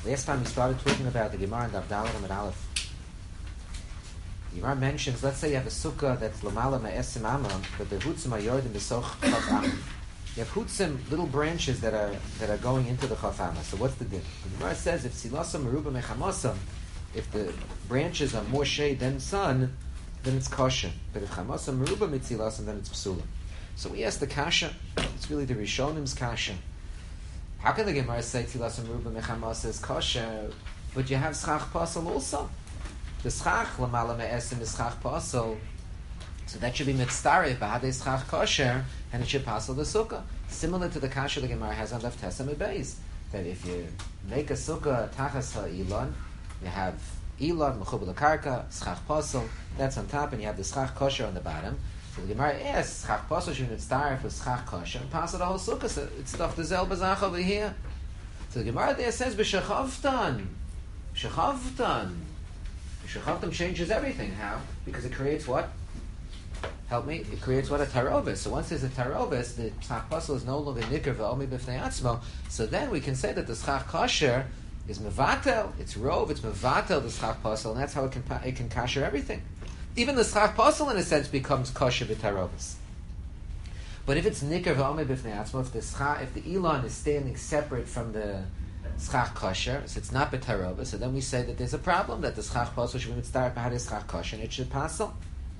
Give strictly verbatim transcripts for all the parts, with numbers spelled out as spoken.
Last time we started talking about the Gemara and Avdalah and Aleph. The Gemara mentions, let's say you have a sukkah that's lamala ma'esim amam, but the hutzim are yordim b'soch chaf amam. You have hutzim, little branches that are that are going into the chaf amam. So what's the din? The Gemara says if silasam meruba mechamosam, if the branches are more shade than sun, then it's kosher. But if chamosam meruba mitzilasam, then it's psula. So we ask the kasha. It's really the Rishonim's kasha. How can the Gemara say tzilasam meruba mechamosam is kosher, but you have schach pasal also? The schach lamala me'esim is schach pasal, so that should be mitzdarif b'hadei schach kosher, and it should pasal the sukkah. Similar to the kasha the Gemara has on Daf Tesam Beis, that if you make a sukkah tachas ha'ilon, you have ilon mechubel karka schach pasal, that's on top, and you have the schach kosher on the bottom. So the Gemara asks schach pasal should be mitzdarif with schach kosher and pasal the whole sukkah. So it's stuff the zel bazach over here. So the Gemara there says b'shechavtan, b'shechavtan. Shechavtam changes everything. How? Because it creates what? Help me. It creates what? A tarovis. So once there's a tarovis, the schach pasal is no longer nikr v'omi b'fnei atzmo. So then we can say that the schach kosher is mevatel. It's rov. It's mevatel the schach pasal, and that's how it can it can kasher everything. Even the schach pasal, in a sense, becomes kosher b'tarovis. But if it's nikr v'omi b'fnei atzmo, if the schach, if the elon is standing separate from the schach kosher, so it's not b'tarova, so then we say that there's a problem, that the schach pasal should be mitzdarif b'hadei schach kosher, and it should pasal.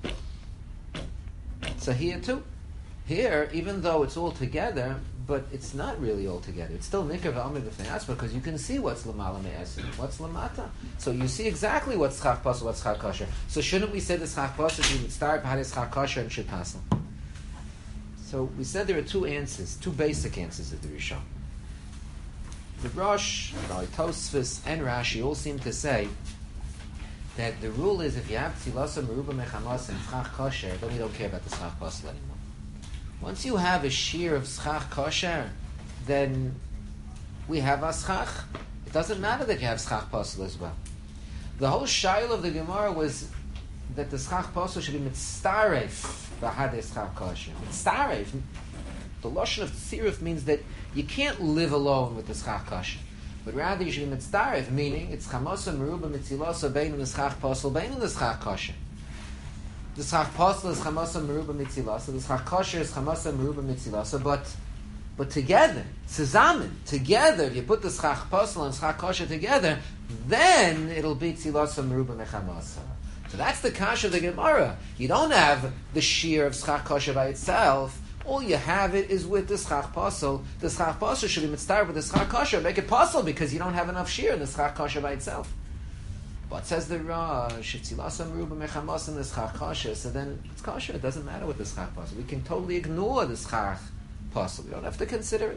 So here too, here, even though it's all together, but it's not really all together. It's still nikr v'omi b'fnei atzmo, because you can see what's lamala me'esim, what's lamata. So you see exactly what's schach pasal, what's schach kosher. So shouldn't we say the schach pasal should be mitzdarif b'hadei schach kosher and should pasal? So we said there are two answers, two basic answers of the Rishon. The Rosh, Tosfos, and Rashi all seem to say that the rule is if you have tzilasa meruba mechamos and schach kosher, then we don't care about the schach pasal anymore. Once you have a shear of schach kosher, then we have a schach. It doesn't matter that you have schach pasal as well. The whole shail of the Gemara was that the schach pasal should be mitzdaref b'hadei schach kosher. Mitzdaref. The lashon of tziruf means that you can't live alone with the schach kosher, but rather you should be mitzdaref, meaning it's chamosa meruba mitzilasa bein the schach pasal bein the schach kosher. The schach pasal is chamosa meruba mitzilasa, the schach kosher is chamosa meruba mitzilasa, but but together, tzazamen, together, if you put the schach pasal and schach kosher together, then it'll be tzilasa meruba mechamasa. So that's the kasha of the Gemara. You don't have the shear of schach kosher by itself. All you have it is with the schach pasal. The schach pasal should be mitzdarif with the schach kosher. Make it pasal because you don't have enough shear in the schach kosher by itself. But says the Rosh, if tzilasa meruba mechamos in the schach kosher, so then it's kosher. It doesn't matter with the schach pasal. We can totally ignore the schach pasal. We don't have to consider it.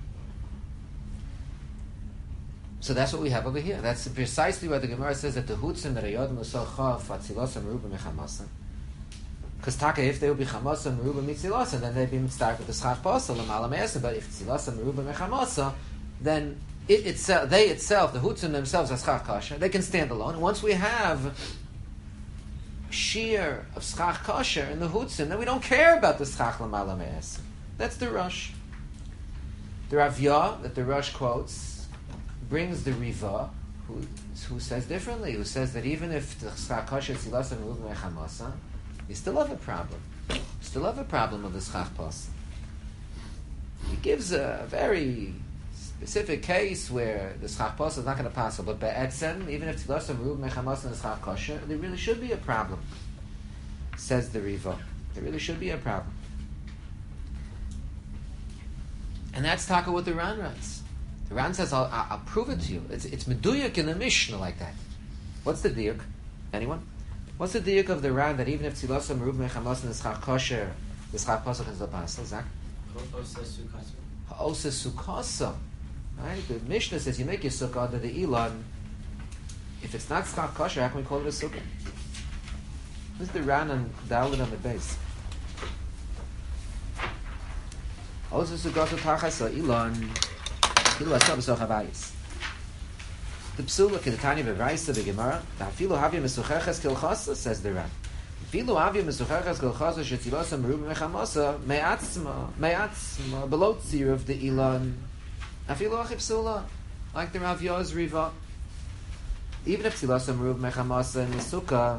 So that's what we have over here. That's precisely what the Gemara says that the hutzim that are yodim l'sochav tzilasa meruba mechamos. Because taka, if they would be chamasa meruba mitzilasa, then they'd be mitzdarif with the schach pasal l'mala me'esim. But if tzilasa meruba mechamasa, then it itself, they itself, the hutzim themselves are schach kosher. They can stand alone. And once we have shear of schach kosher in the hutzim, then we don't care about the schach l'mala me'esim. That's the Rosh. The Rav Yah that the Rosh quotes brings the Riva, who who says differently. Who says that even if the schach kosher tzilasa meruba mechamasa, you still have a problem. You still have a problem with the schach pasal. He gives a very specific case where the schach pasal is not going to pasal, but be'etzem, even if tzilasa meruba mechamos and the schach kosher, there really should be a problem. Says the Riva, there really should be a problem, and that's taka what the Ran writes. The Ran says, "I'll, I'll prove it to you. It's it's meduyak in the Mishnah like that." What's the diuk? Anyone? What's the diuk of the Ran that even if tzilasa meruba mechamos and the schach kosher, the schach pasal can still pasal? Zach? Ha'osa sukasa. Right? The Mishnah says you make your sukkah under the Elon. If it's not schach kosher, how can we call it a sukkah? This is the Ran and Dalit on the base. Ha'osa sukasa tachas ha'ilon. Kilu asav v'soch havayis. The psula kedetani v'vayis of the Gemara. V'afilu havya mesucheches kilchasa, says the Ran. V'afilu havya mesucheches kilchasa shetzilasa meruba mechamasa me'atzma me'atzma below tzir of the Elon. Afilu achi psula, like the Rav Yah's Riva. even if tzilas meruba mechamasa in the sukkah,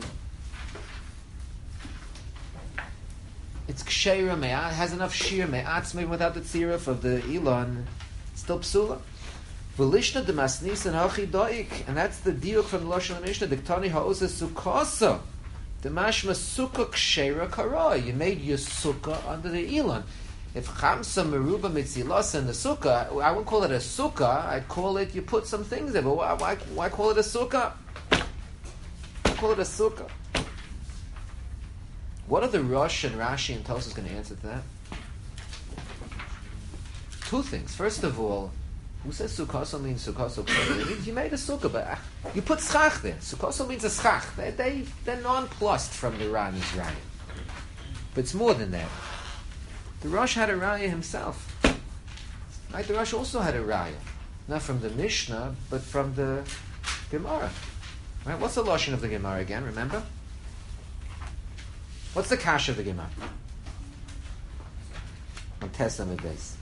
it's ksheira me'at, has enough shear me'atzmim without the tziruf of the ilan, it's still psula. V'lishna demasnis and hachi doik, and that's the diuk from the Lashon Mishnah. Diktani ha'osa sukkasa, the mashma sukkah ksheira kara. You made your sukkah under the ilan. If chamsa meruba mitzilasa in the sukkah, I wouldn't call it a sukkah. I'd call it, you put some things there. But why, why, why call it a sukkah? Why call it a sukkah? What are the Rosh and Rashi and Tosfos going to answer to that? Two things. First of all, who says sukkoso means sukkoso? It means you made a sukkah, but uh, you put schach there. Sukkoso means a schach. They, they, they're nonplussed from the Ran's raya. But it's more than that. The Rosh had a raya himself. Right? The Rosh also had a raya. Not from the Mishnah, but from the Gemara. Right? What's the Lashon of the Gemara again? Remember? What's the kash of the Gemara? On Tesla base.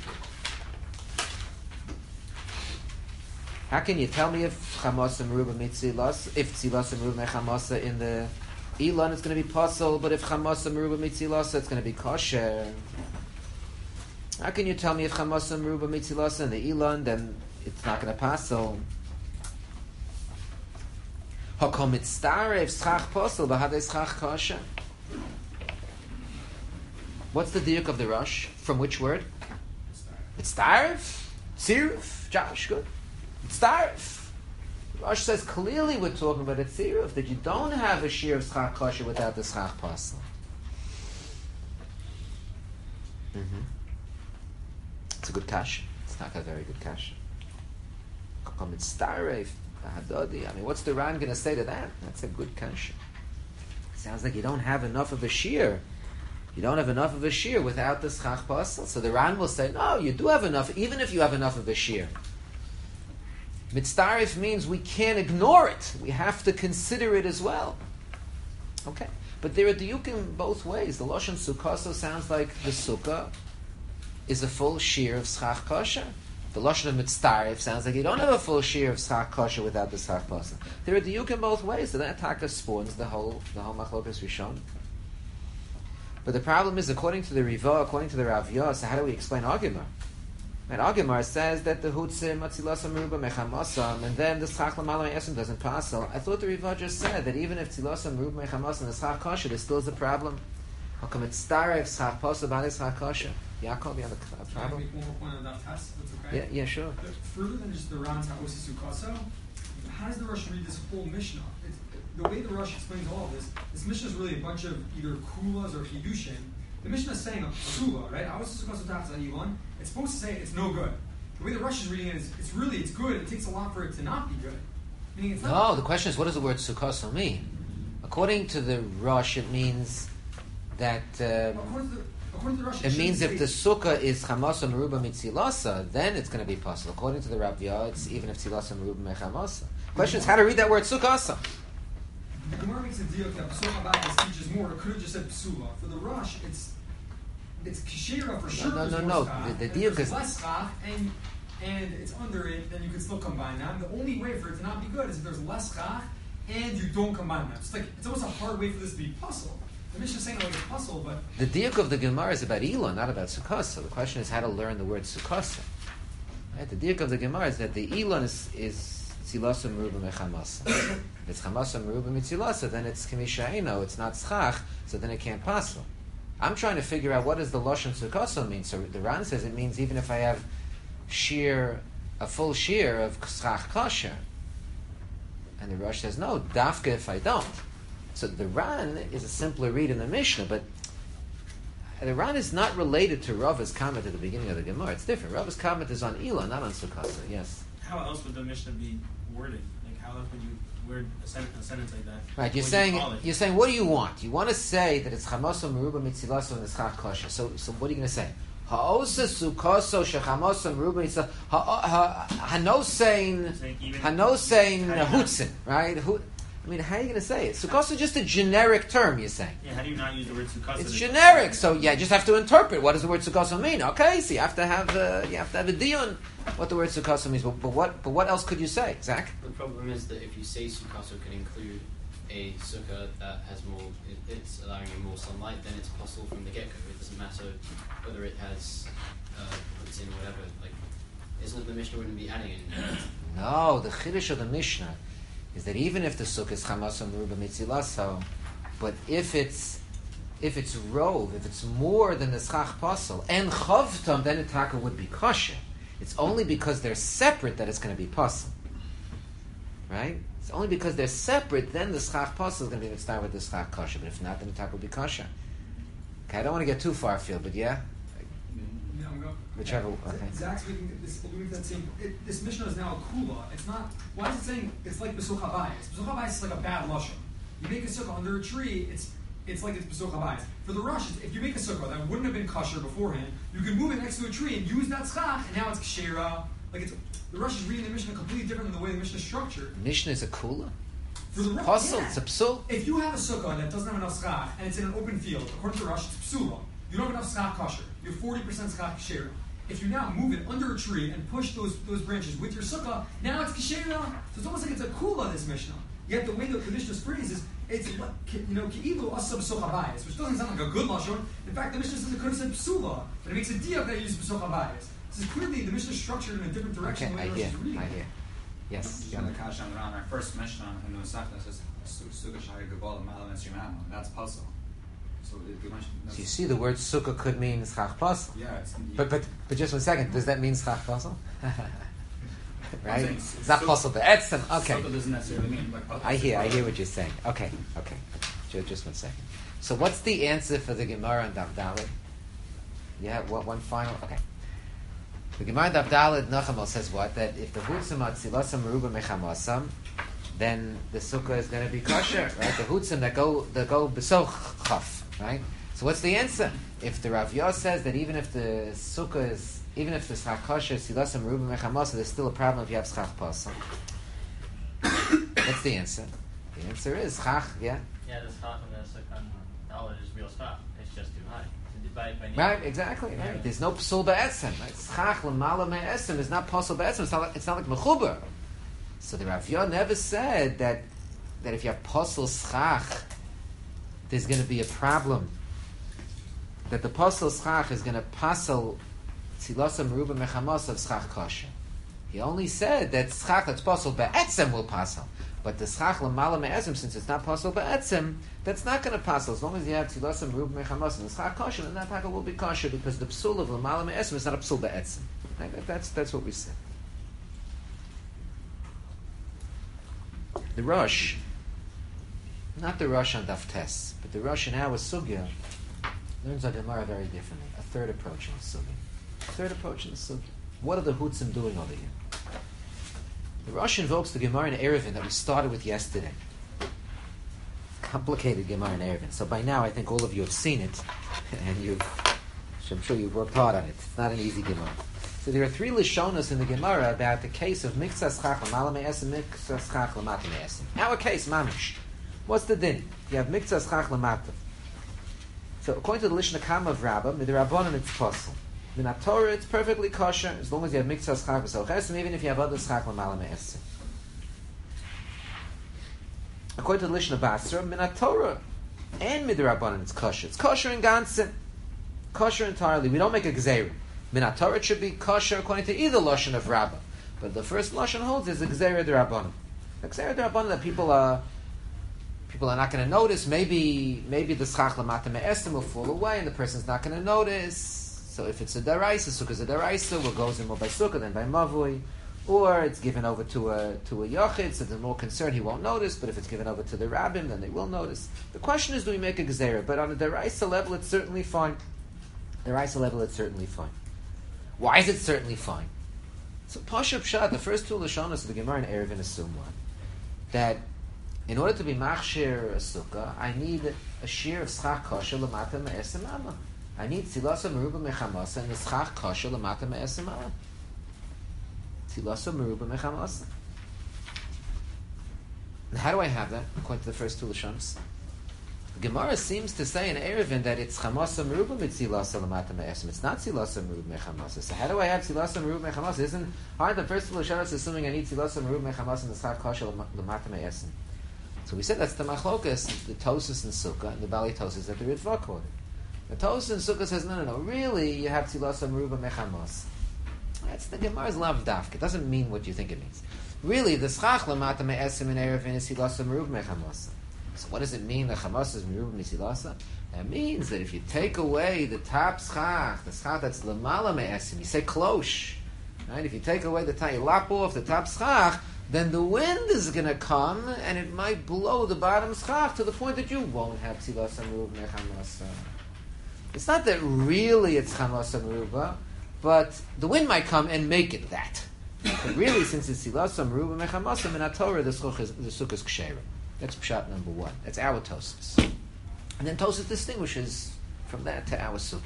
How can you tell me if chamasa meruba mitzilas, if tzilas meruba mechamasa in the ilan it's going to be possible, but if chamasa meruba mitzilas it's going to be kosher? How can you tell me if chamasa meruba mitzilas in the ilan then it's not going to passel? Hakom mitztarev schach posel b'hadei schach kosher. What's the diuk of the Rosh? From which word? Mitztarev? Tziruf? Josh, good. Mitztarev. Rosh says clearly we're talking about a tziruf, that you don't have a shear of schach kosher without the schach posel. Mm-hmm. It's a good kasha. It's not a very good kasha. Mitztarev. I mean, what's the Ran going to say to that? That's a good kasha. Sounds like you don't have enough of a shear. You don't have enough of a shear without the schach pasel. So the Ran will say, no, you do have enough, even if you have enough of a shear. Mitztarif means we can't ignore it. We have to consider it as well. Okay. But there are diukim both ways. The Lashon Sukkoso sounds like the sukkah is a full shear of schach kosher. The Lashon of Mitztarif sounds like you don't have a full shear of schach kosher without the schach pasel. There are diukim both ways. So that taka spawns the whole the whole machlokas Rishon. But the problem is, according to the Riva, according to the Rav Yos, how do we explain Agimar? And Agimar says that the Hutzim, Atzilasam Meruba Mechamasam, and then the Schach Lamalai Esem doesn't pass. I thought the Riva just said that even if Tzilasam Meruba Mechamasam and the Schach Kosher, there still is a problem. How come it's Starev Schach Pasal Bali Schach Kosher? Yaakov, you have a problem? Can I make one more point on that test? That's okay? Yeah, yeah, sure. But further than just the Ran Ta'osi Sukkoso, how does the Rosh read this whole Mishnah? It's, the way the Rosh explains all of this, this Mishnah is really a bunch of either kulas or hidushin. The Mishnah is saying a psula, right? It's supposed to say it's no good. The way the Rosh is reading it is, it's really, it's good. It takes a lot for it to not be good. Meaning it's not no, the question is, what does the word sukkoso mean? According to the Rosh, it means that... Um, according to the, according to the Rosh, it, it means if say, the sukkah is chamasa meruba mitzilasa, then it's going to be possible. According to the Rav Yah, it's even if tzilasa meruba mechamasa. The question is how to read that word sukkasa. The Gemara makes a deal that Psula Babas teaches more. It could have just said Psula. For the Rosh, it's it's Kishira for sure. No, no, no. no. The, the deal is less schach and and it's under it, then you can still combine them. The only way for it to not be good is if there's less schach and you don't combine them. It's like it's almost a hard way for this to be puzzle. The Mishnah is saying like it's puzzle, but the diuk of the Gemara is about Elon, not about Sukkot. So the question is how to learn the word Sukkot. Right? The diuk of the Gemara is that the Elon is is Tzilasa Meruba Mechamasa. If it's Chamasa Meruba Mitzilasa, then it's Kimishaino, it's not Schach, so then it can't pass. I'm trying to figure out what does the Lashon Sukkoso mean. So the Ran says it means even if I have shear, a full shear of Schach Kosher. And the Rosh says, no, Dafka if I don't. So the Ran is a simpler read in the Mishnah, but the Ran is not related to Rava's comment at the beginning of the Gemara. It's different. Rava's comment is on Elah, not on Sukkoso. Yes? How else would the Mishnah be worded? Like, how else would you word a sentence, a sentence like that? Right, you're What saying you you're saying what do you want? You want to say that it's Chamaso Meruba Mitzilaso and it's Schach Kosher. So so what are you going to say? Ha'osa Sukkoso Shechamaso Meruba Mitzilaso Hanosein Hanosein Hutzin, right? I mean, how are you going to say it? Sukkos is just a generic term, you're saying. Yeah, how do you not use the word sukkos? It's generic, so yeah, you just have to interpret what does the word sukkos mean. Okay, so you have to have uh, you have to have a dion what the word sukkos means. But, but what but what else could you say, Zach? The problem is that if you say sukkos can include a sukkah that has more, it, it's allowing you more sunlight, then it's possible from the get-go. It doesn't matter whether it has uh, puts in whatever. Like, isn't it the Mishnah wouldn't be adding in? No, the chiddush of the Mishnah is that even if the sukkah is chamasam meruba mitzilaso, but if it's if it's rove, if it's more than the schach pasel and chavtam, then the taka would be kosher. It's only because they're separate that it's going to be pasel, right? It's only because they're separate then the schach pasel is going to be mitzvah with the schach kosher. But if not, then the taka would be kosher. Okay, I don't want to get too far afield, but yeah. Yeah, I'm going. Whichever. Okay. Zach's making this alluding to that same. It, this Mishnah is now a kula. It's not. Why is it saying it's like besuch habayis? Besuch habayis is like a bad lashon. You make a sukkah under a tree. It's it's like it's besuch habayis. For the Rosh, if you make a sukkah that wouldn't have been kosher beforehand, you can move it next to a tree and use that schach, and now it's kshera. Like it's the Rosh is reading the Mishnah completely different than the way the Mishnah is structured. Mishnah is a kula. For the Pasel, yeah. it's a psul. If you have a sukkah that doesn't have enough schach and it's in an open field, according to Rosh, it's psula. You don't have enough schach kosher. You have forty percent schach kshera. If you now move it under a tree and push those those branches with your sukkah, now it's kshera. So it's almost like it's a kula, this Mishnah. Yet the way that the Mishnah is phrased is, it's, you know, ki'ilu asab besuch habayis, which doesn't sound like a good lashon. In fact, the Mishnah says it could have said psula, but it makes a diak that you use besuch habayis. This is clearly the Mishnah is structured in a different direction Okay, than I the way hear. the Rosh is reading. I hear. Yes. Just on the Kash on our first Mishnah in the Masechta says Sukkah Shari Gabal Malam Esrimano. That's puzzle. So the Mishnah. So you see, the word sukkah could mean schach pasel. Yeah, it's, But but but just one second. Does that mean schach pasel? Right? saying It's not sukkah- pasel be'etzem. Okay. Sukkah doesn't necessarily mean like puzzle. I hear. I hear what you're saying. Okay. Okay. Just, just one second. So what's the answer for the Gemara on Daf Dalet? Yeah. What one final? Okay. The Gemara on Daf Dalet Nachamol says what? That if the hutzim atzilasam meruba mechamasam, then the sukkah is going to be kosher, right? The hutzim that go that go besoch chaf, right? So what's the answer? If the Rav Yos says that even if the sukkah is, even if the schach kosher, silasam meruba mechamasa, there's still a problem if you have schach pasam. What's the answer? The answer is schach, yeah. Yeah, the schach and the sukkah dollar is real schach. It's just too high. By, by Right, exactly. Right. There's no psul be'etzem. Right? Schach l'mala me'etzem is not pasul be'etzem. It's not like, it's not like mechuber. So the Rav Yod never said that that if you have pasul schach, there's going to be a problem. That the pasul schach is going to pasul tzilasa meruba mechamos of schach kosher. He only said that schach that's pasul be'etzem will pasul. But the schach l'mala me'etzem, since it's not pasul be'etzem, that's not going to pasul. As long as you have tzilasa meruba mechamos and the schach kosher, then that taka will be kosher because the psul of l'mala me'etzem is not a psul be'etzem. Right? That's that's what we said. The Rosh, not the Rosh on Daf Tes, but the Rosh in our Sugya, learns our Gemara very differently. A third approach in the Sugya. A third approach in the Sugya. What are the Hutzim doing over here? The Rosh invokes the Gemara in Erevin that we started with yesterday. Complicated Gemara in Erevin. So by now I think all of you have seen it, and you've, I'm sure you've worked hard on it. It's not an easy Gemara. So there are three Lishonos in the Gemara about the case of Miksa Schach L'mala Me'esim, Miksa Schach L'mata Me'esim. Our case, Mamish. What's the din? You have Miksa Schach L'mata. So according to the Lishna Kama of Rabbah, Midrabanan it's possible. In a Torah it's perfectly kosher as long as you have Miksa Schach V'Sochesim, even if you have other Schach L'mala Me'esim. According to the Lishna Basra, Min Torah and Midrabanan it's kosher. It's kosher in Gansen. Kosher entirely. We don't make a Gzeira. Min Torah it should be kosher according to either lashon of Rabbah, but the first lashon holds is the Gzeira D'Rabbanan. The Gzeira D'Rabbanan that people are people are not going to notice. Maybe maybe the schach l'mata me'estim will fall away and the person's not going to notice. So if it's a daraisa, sukkah is a daraisa, what goes in more by sukkah than by mavui, or it's given over to a to a yachid, so they're more concerned he won't notice. But if it's given over to the rabbim, then they will notice. The question is, do we make a Gzeira? But on a daraisa level, it's certainly fine. Daraisa level, it's certainly fine. Why is it certainly fine? So Pasha Pshat, the first two Lashonas of the Gemara and Erevin assume one. That in order to be Machshir a Sukkah, I need a shear of Schach Kosher Lamata Me'esim Amma. I need Tzilasa Meruba Mechamasa and the Schach Kosher Lamata Me'esim Amma. Tzilasa Meruba Mechamasa. And how do I have that? According to the first two Lashonos. The Gemara seems to say in Eruvin that it's chamasa meruba mitzilasa lamata me'esim. It's not tzilasa meruba mechamasa. So how do I have tzilasa meruba mechamasa? Isn't aren't the first two Lashonos assuming I need tzilasa meruba mechamasa and the schach kosher lamata me'esim? So we said that's the machlokas, the Tosus and Sukkah, and the Bali Tosus that the Ritva quoted. The Tosus and Sukkah says no, no, no. Really, you have tzilasa meruba mechamos. That's the Gemara's lav dafka. It doesn't mean what you think it means. Really, the schach lamata me'esim in Eruvin is tzilasa meruba mechamos. So what does it mean that chamas is meruba mitzilasa? That means that if you take away the top schach, the schach that's lamala me'esim, you say klosh, right? If you take away the top, you lop off the top schach, then the wind is going to come and it might blow the bottom schach to the point that you won't have tzilasa meruba mechamasa. It's not that really it's chamasa meruba, but the wind might come and make it that. But really, since it's tzilasa meruba mechamasa, in Torah the sukkah is the sukkah is ksheira. That's pshat number one. That's our Tosus. And then Tosus distinguishes from that to our sukkah.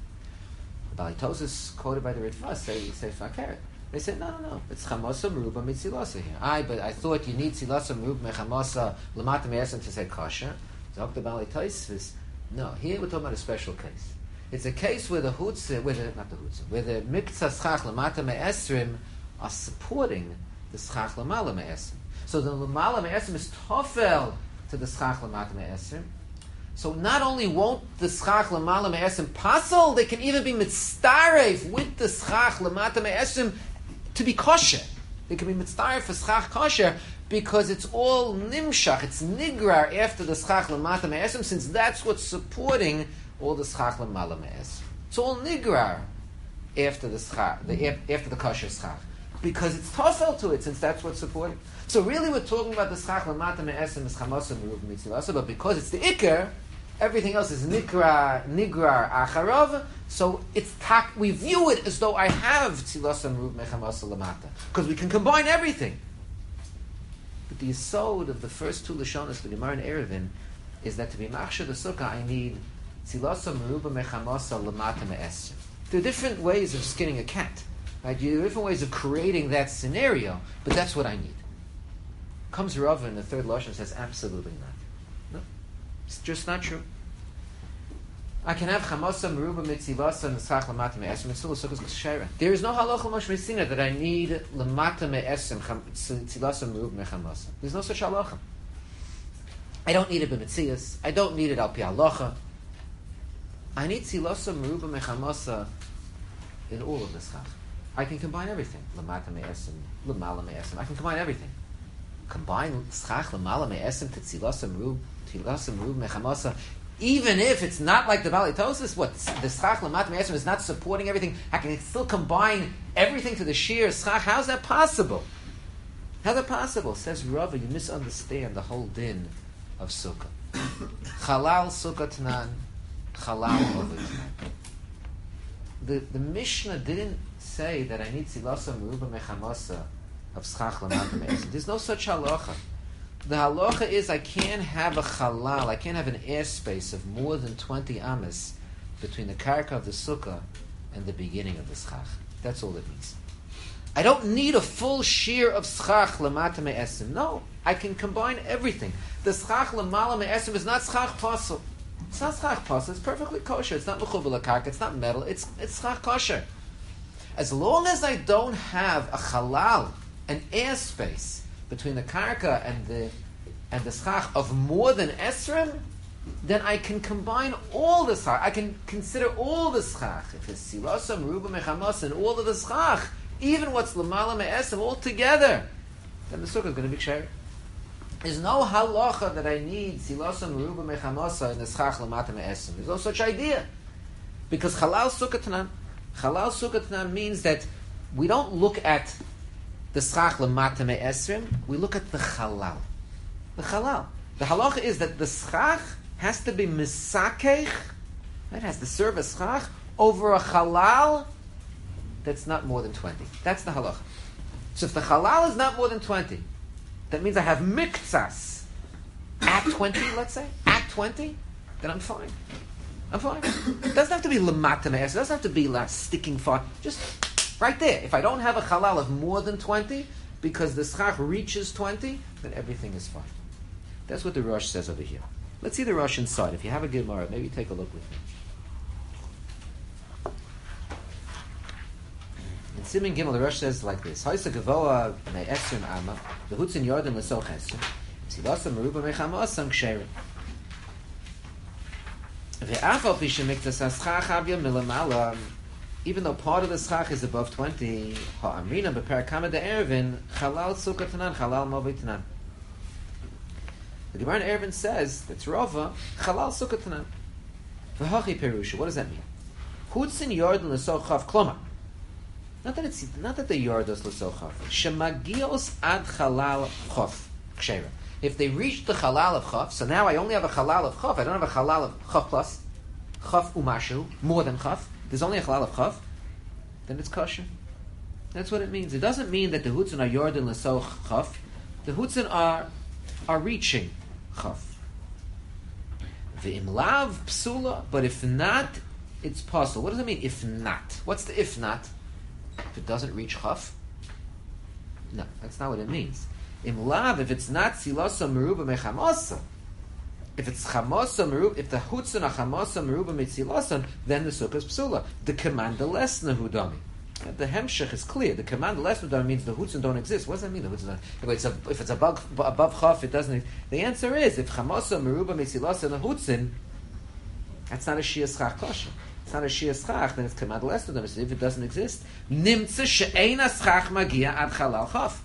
The Bali Tosus, quoted by the Ritva, say, say fakir. They say, no, no, no. It's chamasa meruba mitzilasa here. I, but I thought you need tzilasa meruba mechamasa lamata me'esim to say kosher. So the Bali Tosus, no. Here we're talking about a special case. It's a case where the hutzah, where the, not the hutzah, where the miktzah schach lamata me'esrim are supporting the schach lamala me'esrim. So the lamala me'esrim is tofel to the schach lamata me'esrim. So not only won't the schach lamala me'esrim pasol, they can even be mitzdaref with the schach lamata me'esrim to be kosher. They can be mitzdaref for schach kosher because it's all nimshach, it's nigrar after the schach lamata me'esrim, since that's what's supporting all the schach lamala me'esrim. It's all nigrar after the schach, the, after the kosher schach, because it's tofel to it, since that's what's supporting. So really we're talking about the schach lamata me'esim is chamasa meruba mitzilasa, but because it's the ikar, everything else is nikra, nigrar, acharov, so it's tak, we view it as though I have tzilasa meruba mechamasa lamata, because we can combine everything. But the yesod of the first two Lashonos, the Gemara and Eruvin, is that to be machshir the sukkah, I need tzilasa meruba mechamasa lamata me'esim. There are different ways of skinning a cat. Right? There are different ways of creating that scenario, but that's what I need. Comes Rava in the third Lashon and says, absolutely not. No. It's just not true. I can have chamasa meruba mitzilasa and schach lamata me'esim and still a sukkah's k'sheira. There is no halacha mashmesina that I need lamata me'esim tzilasa meruba mechamasa. There's no such halacha. I don't need it b'metzias. I don't need it al pi halacha. I need tzilasa meruba mechamasa in all of the schach. I can combine everything. Lamata me'esim, lamala me'esim. I can combine everything. Combine schach lamala me'esim to tzilasa merub, tzilasa merub mechamasa, even if it's not like the Bali Tosus, what the schach lamata me'esim is not supporting everything. I can still combine everything to the sheer schach. How's that possible? How's that possible? Says Rava, you misunderstand the whole din of sukkah. Halal sukkah tanan, halal ovit. The the Mishnah didn't say that I need tzilasa meruba mechamasa of schach lamata me'esim. There's no such halacha. The halacha is I can't have a halal, I can't have an airspace of more than twenty amas between the karka of the sukkah and the beginning of the schach. That's all it means. I don't need a full shear of schach lamata me'esim. No, I can combine everything. The schach lamala me'esim is not schach pasel. It's not schach pasel. It's perfectly kosher. It's not mechubar lakarka. It's not metal. It's it's schach kosher. As long as I don't have a halal, an airspace between the karka and the and the schach of more than esrim, then I can combine all the schach. I can consider all the schach. If it's silasa, meruba, mechamas, and all of the schach, even what's lamala me'esrim, all together, then the sukkah is going to be ksher. There's no halacha that I need silasa, meruba, mechamasa in the schach lamata me'esrim. There's no such idea. Because halal sukkah tanan, halal sukkah tanan means that we don't look at the schach lamata me'esrim, we look at the halal. The halal. The halacha is that the schach has to be misakech, it has to serve a schach over a halal that's not more than twenty. That's the halacha. So if the halal is not more than twenty, that means I have miktsas at twenty, let's say, at twenty, then I'm fine. I'm fine. It doesn't have to be lamata me'esrim, it doesn't have to be like sticking far, just right there. If I don't have a halal of more than twenty, because the schach reaches twenty, then everything is fine. That's what the Rosh says over here. Let's see the Rosh inside. If you have a Gemara, maybe take a look with me. In Siman Gimel, the Rosh says like this: Haisa Gavoa me Esrim Amma, the Hutzin Yordan Lesoch Esrim, Tzilasa Meruba Mechama Ksherim. Ve'afal Pi Shemiktas Haschach Avya Milamala. Even though part of the schach is above twenty, ha'amrina beperakama de Erevin chalal sukkah tanan, chalal movei tanan. The Gemara in Erevin says that's Rava chalal sukkah tanan. V'hachi perusha. What does that mean? Hutzin yordan l'sochav kloma. Not that it's not that the yordos l'sochav. Shemagios ad chalal chof kshera. If they reach the chalal of chof, so now I only have a chalal of chof. I don't have a chalal of chof plus chof umashu more than chof. There's only a chalal of chaf, then it's kosher. That's what it means. It doesn't mean that the hutzin are yordan l'soch chaf. The hutzin are are reaching chaf. V'im lav psula, but if not, it's possible. What does it mean? If not, what's the if not? If it doesn't reach chaf? No, that's not what it means. Im lav, if it's not silasa meruba mechamasa. If it's chamasa merub, if the hutzin are chamasa meruba mitzilasan, then the sukkah is psula. The command the less nehudami. The hemshech is clear. The command the less nehudami means the hutzin don't exist. What does that mean? The hutzin don't, if it's a, if it's above above chaf, it doesn't. The answer is if chamasa meruba mitzilasan the hutzin, that's not a shia schach kosher. It's not a shia schach. Then it's command the less nehudami. So if it doesn't exist, nimtza she'ena schach magia ad chalal chaf.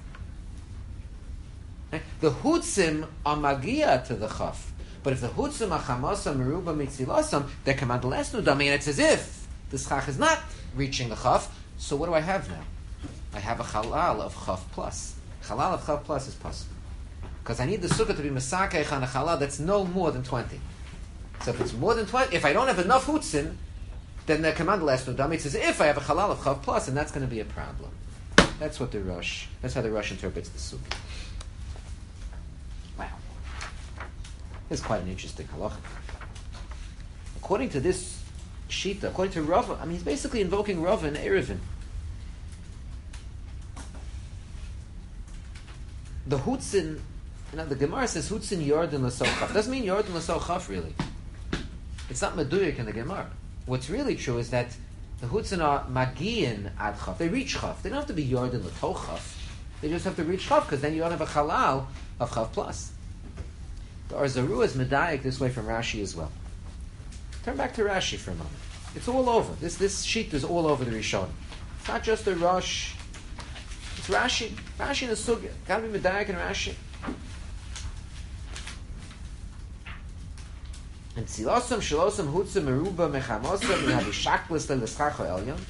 The hutzim are magia to the chaf. But if the hutzim achamasa meruba mitzilasam, they're command less nudami, and it's as if the schach is not reaching the chaf. So what do I have now? I have a halal of chaf plus. Halal of chaf plus is possible because I need the sukkah to be masakech on a halal that's no more than twenty. So if it's more than twenty, if I don't have enough hutzim, then the command less nudami. It's as if I have a halal of chaf plus, and that's going to be a problem. That's what the Rosh. That's how the Rosh interprets the sukkah. Wow. It's quite an interesting halacha. According to this shita, according to Rava, I mean, he's basically invoking Rava and Erevin. The hutzin, you know, the Gemara says hutzin yordan l'sochaf. Doesn't mean yordan l'sochaf really. It's not meduyik in the Gemara. What's really true is that the hutzin are magiin ad chaf. They reach chaf. They don't have to be yordan l'tochaf. They just have to reach chaf because then you don't have a halal of chaf plus. The Arzaru is medayik this way from Rashi as well. Turn back to Rashi for a moment. It's all over. This this sheet is all over the Rishon. It's not just the Rosh. It's Rashi. Rashi in the Sugya. Got to be medayik in Rashi. And tzilosam shalosam hutzim meruba mechamosam mihabishaklis le'leschacho elyon.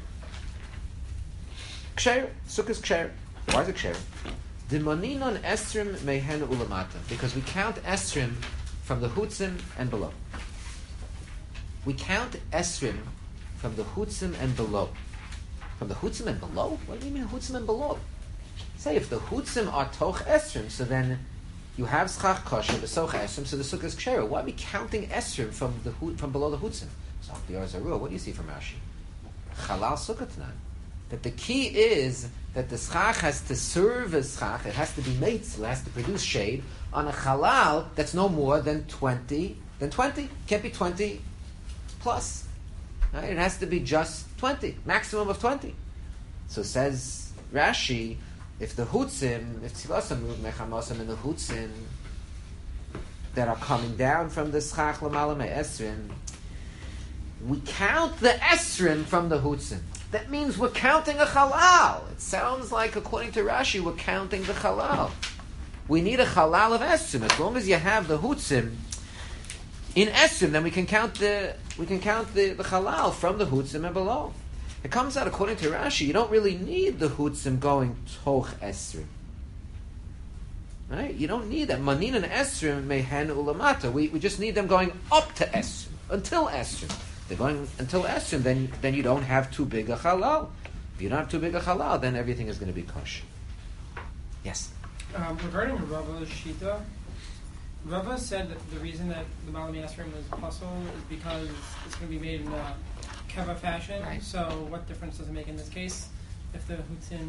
Ksher. Sukkah is ksher. Why is it ksher? Dimoninon esrim mehen ulamata, because we count esrim from the hutzim and below. We count esrim from the hutzim and below. From the hutzim and below? What do you mean hutzim and below? Say if the hutzim are toch esrim, so then you have schach kosher, the soch esrim, so the sukkah is ksher. Why are we counting esrim from the from below the hutzim? So the Arzarua, what do you see from Rashi? Chalal sukkah tanan. That the key is that the schach has to serve as schach, it has to be meitzel, it has to produce shade on a halal that's no more than twenty, than twenty, can't be twenty plus. Right? It has to be just twenty, maximum of twenty. So says Rashi, if the hutzim, if tzilasam move mechamasam in the hutzim that are coming down from the schach lamala me'esrim, we count the esrim from the hutzim. That means we're counting a halal. It sounds like, according to Rashi, we're counting the halal. We need a halal of esrim. As long as you have the hutzim in esrim, then we can count the we can count the, the halal from the hutzim and below. It comes out, according to Rashi, you don't really need the hutzim going toch esrim. Right? You don't need that. Manin and esrim mehen ulamata. We we just need them going up to esrim until esrim. They're going until esrim, then then you don't have too big a halal. If you don't have too big a halal, then everything is going to be kosher. Yes. Um, regarding Rava's shita, Rava said that the reason that the Malami Esrim was puzzle is because it's going to be made in a keva fashion. Right. So what difference does it make in this case if the hutzin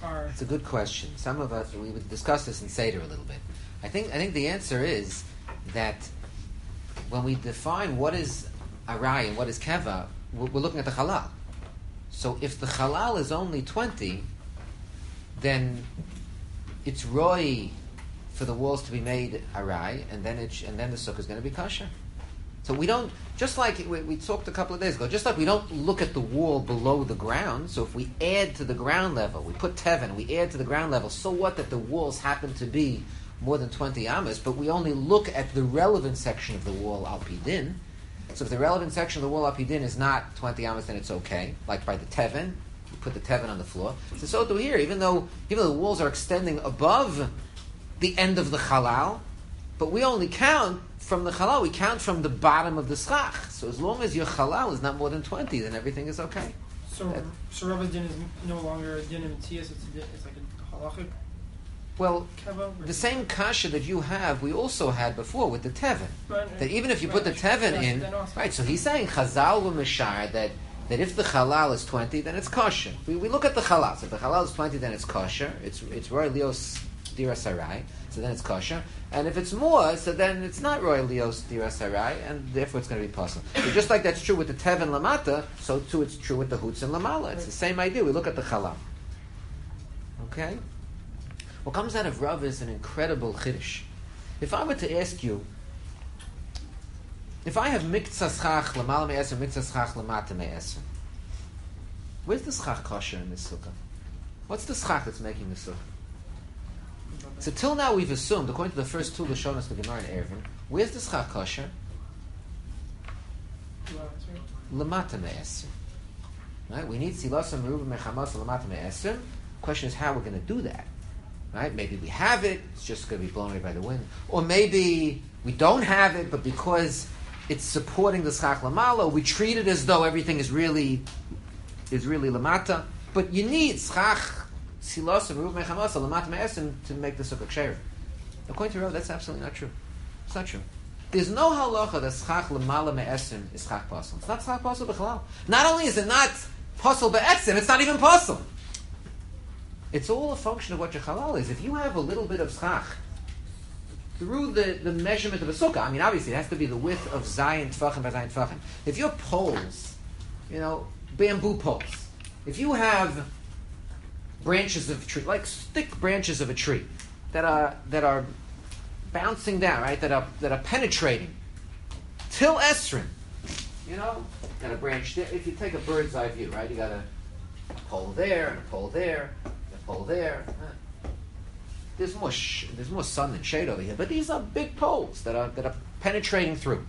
are. It's a good question. Some of us, we would discuss this in Seder a little bit. I think I think the answer is that when we define what is arai and what is keva, we're, we're looking at the halal. So if the halal is only twenty, then it's roi for the walls to be made arai, and then it and then the sukkah is going to be kosher. So we don't, just like we, we talked a couple of days ago, just like we don't look at the wall below the ground, so if we add to the ground level, we put teven, we add to the ground level, so what that the walls happen to be more than twenty amas, but we only look at the relevant section of the wall al pi din. So if the relevant section of the wall al pi din is not twenty amas, then it's okay. Like by the teven, we put the teven on the floor. So so do here, even though even though the walls are extending above the end of the halal, but we only count from the halal, we count from the bottom of the schach. So as long as your halal is not more than twenty, then everything is okay. So, That- so Rava's din is no longer a din of Matthias, it's, a din, it's like a halachic Well, keva? or- the same kasha that you have, we also had before with the teven. Right, That even if you right, put the teven yes, in, then also- right? So he's saying Chazal were mishar that that if the halal is twenty, then it's kosher. We, we look at the halal. So if the halal is twenty, then it's kosher. It's it's roy lios dira sarai. So then it's kosher. And if it's more, so then it's not roy lios dira sarai, and therefore it's going to be possible. So just like that's true with the teven lamata, so too it's true with the hutz and lamala. It's the same idea. We look at the halal. Okay. What comes out of Rav is an incredible chiddush. If I were to ask you, if I have miktzah schach lamala me'eser, miktzah schach lamata me'eser, where's the schach kosher in this sukkah? What's the schach that's making the sukkah? So till now we've assumed, according to the first two Lashonos, the Gemara and Eruvin, where's the schach kosher? Lamata me'eser. Right? We need silasam meruba mechamas lamata me'eser. Question is how we're going to do that. Right? Maybe we have it, it's just going to be blown away by the wind. Or maybe we don't have it, but because it's supporting the schach lamala, we treat it as though everything is really is really lamata. But you need schach silos and ruv mechamasa lamata me'esim to make the sukkah ksheira. According to Rav, that's absolutely not true. It's not true. There's no halacha that schach lamala me'esim is schach pasal. It's not schach pasal b'chalal. Not only is it not pasal be'etzim, it's not even pasal. It's all a function of what your halal is. If you have a little bit of schach through the, the measurement of a sukkah, I mean, obviously it has to be the width of zayin tfachim by zayin tfachim. If your poles, you know, bamboo poles, if you have branches of a tree, like thick branches of a tree, that are that are bouncing down, right, that are that are penetrating till esrin, you know, got a branch there. If you take a bird's eye view, right, you got a pole there and a pole there. Pole there. There's more sh- there's more sun than shade over here, but these are big poles that are that are penetrating through.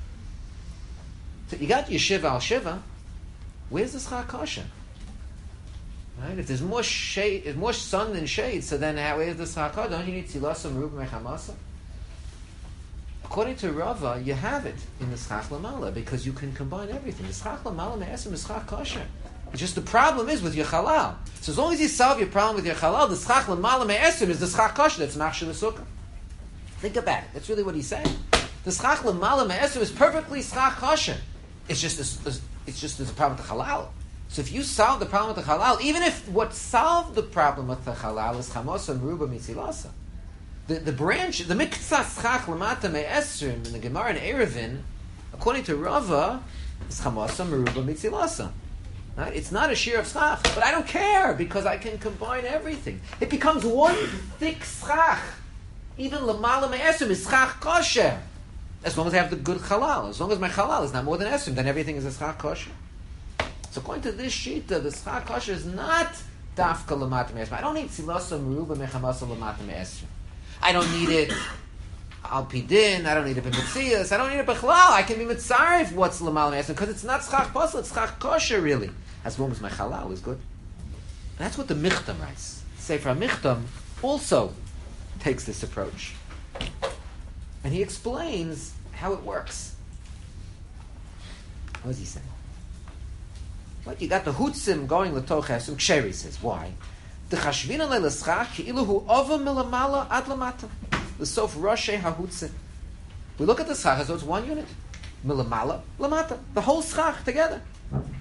So you got your shiva al shiva. Where's the schach kosher? Right? If there's more shade, if more sun than shade, so then how, where's the schach kosher? Don't you need silasam ruba mechamasa? According to Rava, you have it in the schach lamala because you can combine everything. The schach lamala me'esim is schach kosher. It's just the problem is with your halal. So as long as you solve your problem with your halal, the schach l'mala me'esim is the schach kosher that's machshir l'sukkah. Think about it. That's really what he's saying. The schach l'mala me'esim is perfectly schach kosher. It's just a, it's just there's a problem with the halal. So if you solve the problem with the halal, even if what solved the problem with the halal is chamosa meruba mitzilasa, the the branch, the miktzah schach l'mata me'esim in the Gemara and Eruvin, according to Rava, is chamosa meruba mitzilasa. Right? It's not a shear of schach, but I don't care because I can combine everything. It becomes one thick schach. Even lamala me'esim is schach kosher. As long as I have the good halal. As long as my halal is not more than esim, then everything is a schach kosher. So according to this shita, the schach kosher is not dafka lamata me'esim. I don't need silasa meruba mechamasa lamata me'esim. I don't need it al pidin. I don't need it b'mitzias. I don't need it b'chlal. I can be mitzarif what's lamal me'esim because it's not schach pasal. It's schach kosher really. As long as my halal is good. And that's what the Michtam writes. Sefer Michtam also takes this approach. And he explains how it works. What does he say? What, you got the hutzim going l'toch esum. Ksheri says, why? The chashvina le'leschach ki'ilu hu ova milamala ad lamata. The sof roshei hahutzim. We look at the schach as though it's one unit. Milamala, lamata. The whole schach together.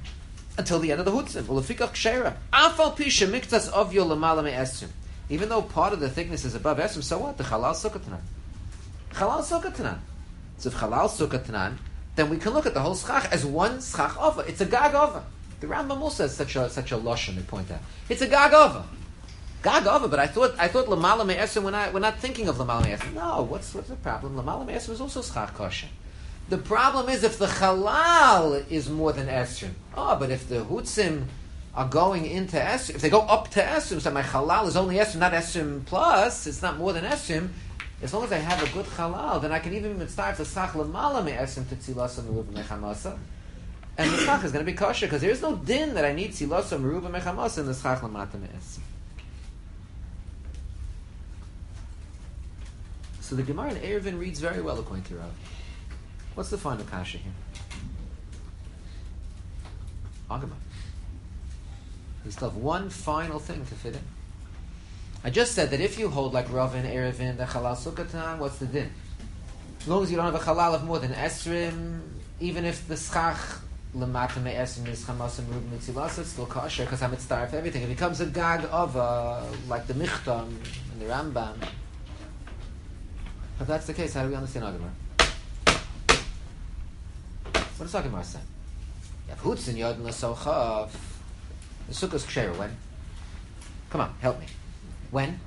until the end of the hutzim. Ulefikach ksheira. Afal pisha miktas ovyo lamala me'esrim. Even though part of the thickness is above esrim, so what? The halal sukkah tanan. Halal sukkah tanan. So if halal sukkah tanan, then we can look at the whole schach as one schach ova. It's a gag ova. The Rambam also has such a such a lashon. They point out it's a gag ova. Gag ova. But I thought I thought lamala me'esrim. We're not we're not thinking of lamala me'esrim. No. What's what's the problem? Lamala me'esrim is also schach kosher. The problem is if the halal is more than esrim. Oh, but if the hutzim are going into esrim, if they go up to esrim, so my halal is only esrim, not esrim plus, it's not more than esrim. As long as I have a good halal, then I can even start to sach lamala me esrim to tzilasa meruba mechamasa, and the schach is going to be kosher because there is no din that I need tzilasa meruba mechamasa in the schach lamata me esrim. So the Gemara in Eruvin reads very well according to Rav. What's the final kasha here? Agama. We still have one final thing to fit in. I just said that if you hold like Rav and Eruvin, the halal sukkatan, what's the din? As long as you don't have a halal of more than esrim, even if the schach lemata me esrim is chamas and rub mitzilasa, it's still kosher because I'm mitzvah everything. It becomes a gag of a, like the Michtam and the Rambam. If that's the case, how do we understand Agama? What does Gemara say? You have hutzin yodin l'sochav. The sukkah's ksheira when? Come on, help me. When?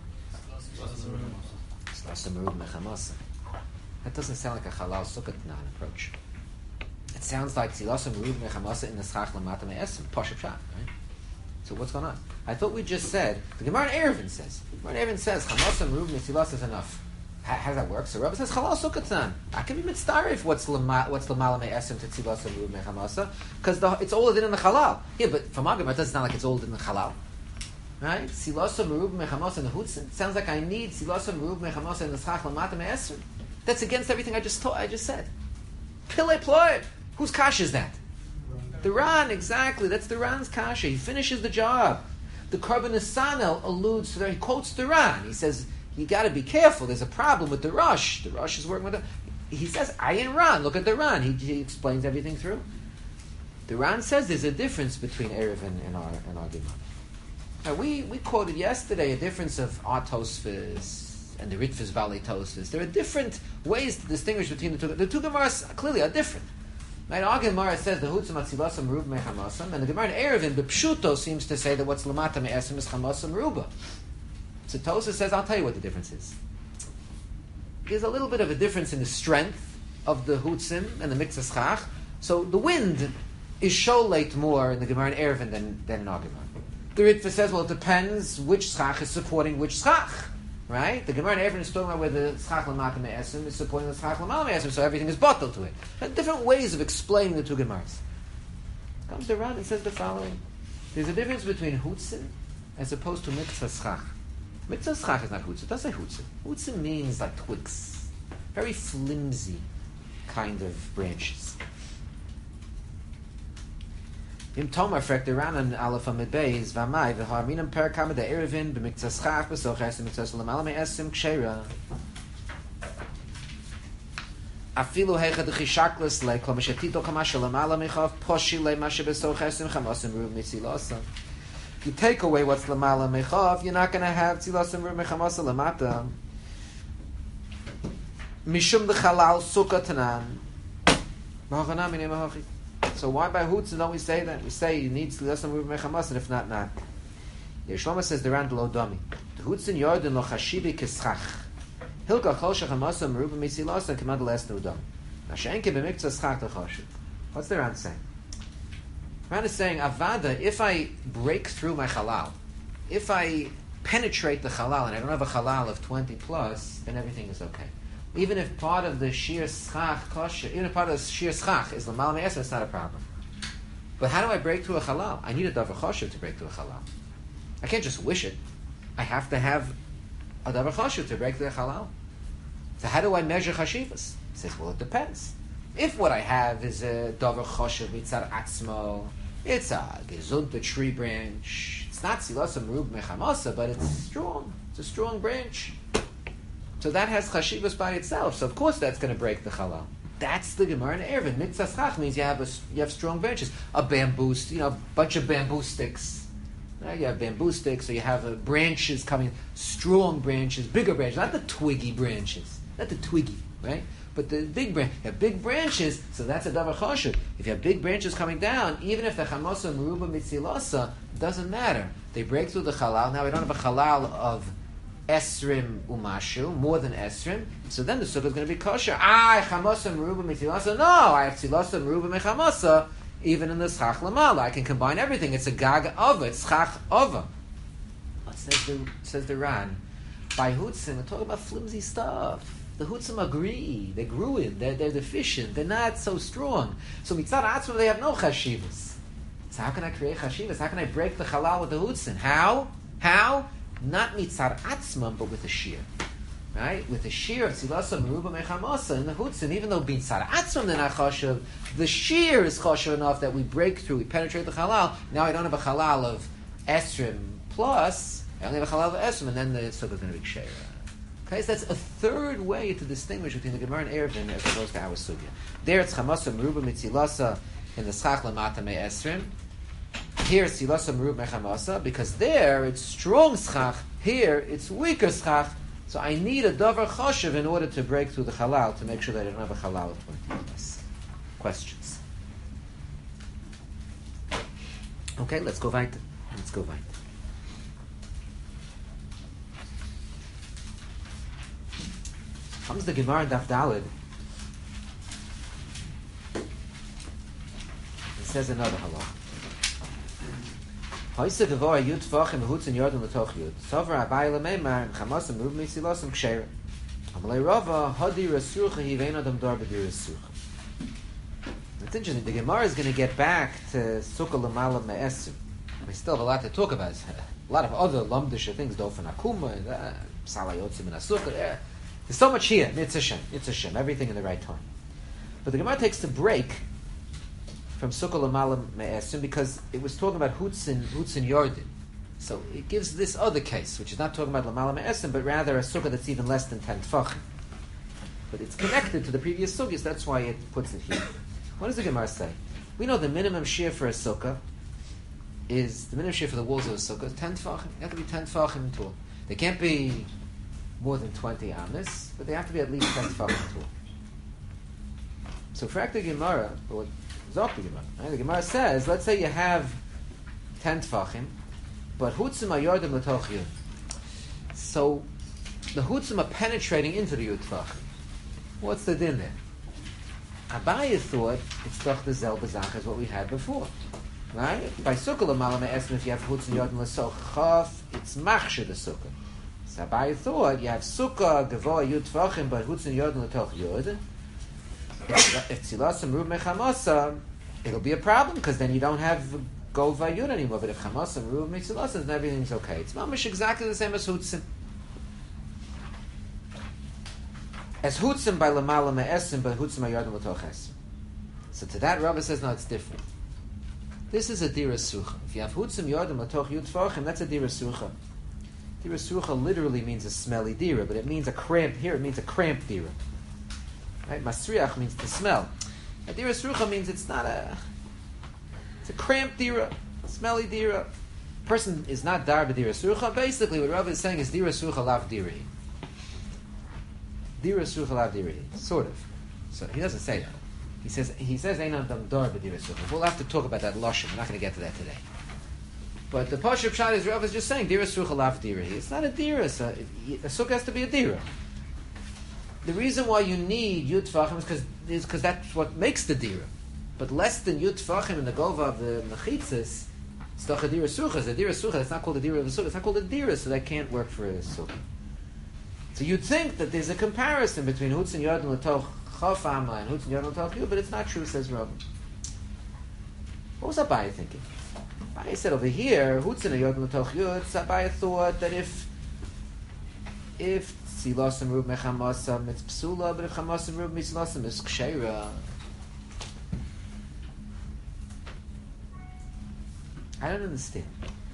Slasa merub mechamasa. That doesn't sound like a halal sukkah non-approach. It sounds like tzilasa merub mechamasa in the schach lamata me'esim. Pashup shah, right? So what's going on? I thought we just said, the Gemara in Eruvin says, the Gemara in Eruvin says, chamasa merub me'tzilasa is enough. How, how does that work? So Rabbi says halal sukkatan. I can be mitzdarif what's lama what's lamala me'esim to tzilasa merub mechamasa because it's all in the halal. Yeah, but from our Gemara it doesn't sound like it's all in the halal, right? Tzilasa merub mechamasa in the hutzin sounds like I need tzilasa merub mechamasa in the schach lamata me'esim. That's against everything I just taught. I just said. Pile ploy. Whose kasha is that? The Ran, exactly. That's the Ran's kasha. He finishes the job. The Karban Nesanel alludes to that. He quotes the Ran. He says, you got to be careful. There's a problem with the Rosh. The Rosh is working with the... He says, Ayin Ran. Look at the Ran. He, he explains everything through. The Ran says there's a difference between Eruvin and our, and our Gemara. Now, we, we quoted yesterday a difference of our Tosfos and the Ritfus Valley Tosfos. There are different ways to distinguish between the two. The two Gemaras clearly are different. Right? Our Gemara says the Hutzim Atzilasam Rub Mechamasam, and the Gemara in Eruvin, the Pshuto seems to say that what's Lamata Me'esim is Chamasam Ruba. So Tosfos says, I'll tell you what the difference is. There's a little bit of a difference in the strength of the Hutzim and the Mitzvah Schach. So the wind is sholate more in the Gemara in Eruvin than, than in our Gemara. The Ritva says, well, it depends which Schach is supporting which Schach. Right? The Gemara in Eruvin is talking about where the Schach Lamata Me'esim is supporting the Schach Lamala Me'esim, so everything is bottled to it. There are different ways of explaining the two Gemaras. Comes the Ran and says the following. There's a difference between Hutzim as opposed to Mitzvah Schach. Mitzvah Schach is not Hutzim. It doesn't say Hutzim. Hutzim means like twigs. Very flimsy kind of branches. Im Tomar fragt der Ran an Aleph Amid Beis V'amai v'harminam per kama de Eruvin b'mitzvah schach b'soch esim mitzvah l'malam esim k'sheira afilu heicha d'chishaklis le kol mashatito kama sh'lamala mechav poshi le mashe b'soch esim chamasim ruv mitzilasa. You take away what's l'mala mechav, you're not going to have tzilasim ruv mechamasa l'mata. Mishum d'chalal sukkah tanan ma'achanam minei ma'achi. So why by Hutzin don't we say that? We say you need Tzilasa Merub Mechamas, and if not, not. Yeshlomo says the Ran lo domi. The Hutzin Yordan lo chashibi keschach. Hilka chol shechamasa Merub Mesilasa kemad les no domi. Now she'enke b'miktzah schach l'chashiv. What's the Ran saying? The Ran is saying, Avada, if I break through my halal, if I penetrate the halal, and I don't have a halal of twenty plus, then everything is okay. Even if part of the shir schach kosher, even if part of the shir schach is l'mal me'esim, it's not a problem. But how do I break through a halal? I need a davar choshev to break through a halal. I can't just wish it. I have to have a davar choshev to break through a halal. So how do I measure chashivas? He says, well, it depends. If what I have is a davar choshev mitzar atzmo, it's a gesund, a tree branch. It's not silasa merub mechamasa, but it's strong. It's a strong branch. So that has chashivas by itself. So of course that's going to break the halal. That's the Gemara in Eruvin. Mitzvah schach means you have a, you have strong branches. A bamboo, you know, a bunch of bamboo sticks. Right? You have bamboo sticks, so you have uh, branches coming, strong branches, bigger branches, not the twiggy branches, not the twiggy, right? But the big branch, you have big branches, so that's a davar choshev. If you have big branches coming down, even if the chamosa meruba mitzilasa, doesn't matter. They break through the halal. Now we don't have a halal of esrim umashu, more than esrim. So then the sukkah is going to be kosher. Ah, chamosa meruba mitzilasa. No, I have tzilasa meruba mechamosa. Even in the schach lamala, I can combine everything. It's a gag ova, it's schach ova. What says the says the Ran? By Hutzim, we're talking about flimsy stuff. The Hutzim agree. They grew in. They're, they're deficient. They're not so strong. So mitzad atzma, they have no chashivas. So how can I create chashivas? How can I break the halal with the Hutzim? How? How? Not mitzad atzma, but with a shear. Right? With the shear of tzilasa meruba mechamosa in the Hutzim, even though being tzad atzma they're not chashiv, the shear is chashiv enough that we break through, we penetrate the halal. Now I don't have a halal of esrim plus, I only have a halal of esrim, and then the sukkah is going to be ksheira. Okay, so that's a third way to distinguish between the Gemara and Eruvin as opposed to our sugya. There it's chamasa meruba mitzilasa in the schach lamata me esrim. Here it's tzilasa meruba mechamasa, because there it's strong schach, here it's weaker schach. So I need a davar choshev in order to break through the halal, to make sure that I don't have a halal of twenty years. Questions? Okay, let's go weiter. Let's go weiter. Comes the Gemara in Daf Daled. It says another halal. Hoyse gevor yud tfachim hutzin yodin letoch yud. Sover abai lemeimar chamasam ruv misilosam ksheira. Amalei rava hadi rasucha hivein adam dar b'dir rasucha. It's interesting. The Gemara is going to get back to sukkah lamala me'esim. We still have a lot to talk about. A lot of other lamdisha things, dofen akuma, salayotzim and asukah. There's so much here. It's Hashem. It's Hashem. Everything in the right time. But the Gemara takes the break from Sukkah L'Malam Me'esim because it was talking about Hutzin, Hutzin Yordim. So it gives this other case, which is not talking about L'Malam Me'esim, but rather a Sukkah that's even less than ten Tfachim. But it's connected to the previous Sukkahs, that's why it puts it here. What does the Gemara say? We know the minimum shear for a Sukkah is, the minimum shear for the walls of a Sukkah is ten Tfachim. They have to be ten Tfachim tall. They can't be more than twenty amis, but they have to be at least ten Tfachim tall. So for the Gemara, or Zok the Gemara, right? The Gemara says, let's say you have ten Tfachim, but Hutzim ayordim l'toch yud. So the Hutzim are penetrating into the yud Tfachim. What's the din there? Abaye thought it's doch the zel bezach as what we had before. Right? By Sukkah l'malam me'esrim, if you have Hutzim yordim l'soch chaf, it's machshir the Sukkah. So Abaye thought you have Sukkah gavoa yud Tfachim, but Hutzim yordim l'toch yud. If tzilasam rub mechamasa, it'll be a problem because then you don't have gova yud anymore. But if chamasam rub mitzilasam, then everything's okay. It's mamish exactly the same as hutzim. As hutzim by lamala me'esim, but hutzim ayardim l'toch esim. So to that, Rabbi says, no, it's different. This is a dira sucha. If you have hutzim yardim l'toch yud tfachim, that's a dira sucha. Dira sucha literally means a smelly dira, but it means a cramp. Here it means a cramped dira. Right? Masriach means to smell. A dira sucha means it's not a, it's a cramped dira, smelly dira. Person is not dar b'dira sucha. Basically, what Rav is saying is dira sucha lav diri. Dira sucha lav diri, sort of. So he doesn't say that. He says he says einam dam dar b'dira sucha. We'll have to talk about that lashon. We're not going to get to that today. But the pashup pshat is Rav is just saying dira sucha lav diri. It's not a dira. So a sucha has to be a dira. The reason why you need yud tfachim is because is because that's what makes the dira. But less than yud tfachim in the gova of the mechitzas, it's doch a dira sucha. It's a dira sucha. It's not called a dira of a sucha. It's not called a dira, so that can't work for a sucha. So you'd think that there's a comparison between hutz and yod and l'toch chaf amma and hutz and yod and l'toch yud, but it's not true, says Rav. What was Abaye thinking? Abaye said over here, hutz and yod and l'toch yud. Abaye thought that if if Silasam rub mechamasam, it's psula, but if chamasam rub mislasam, it's ksheira. I don't understand.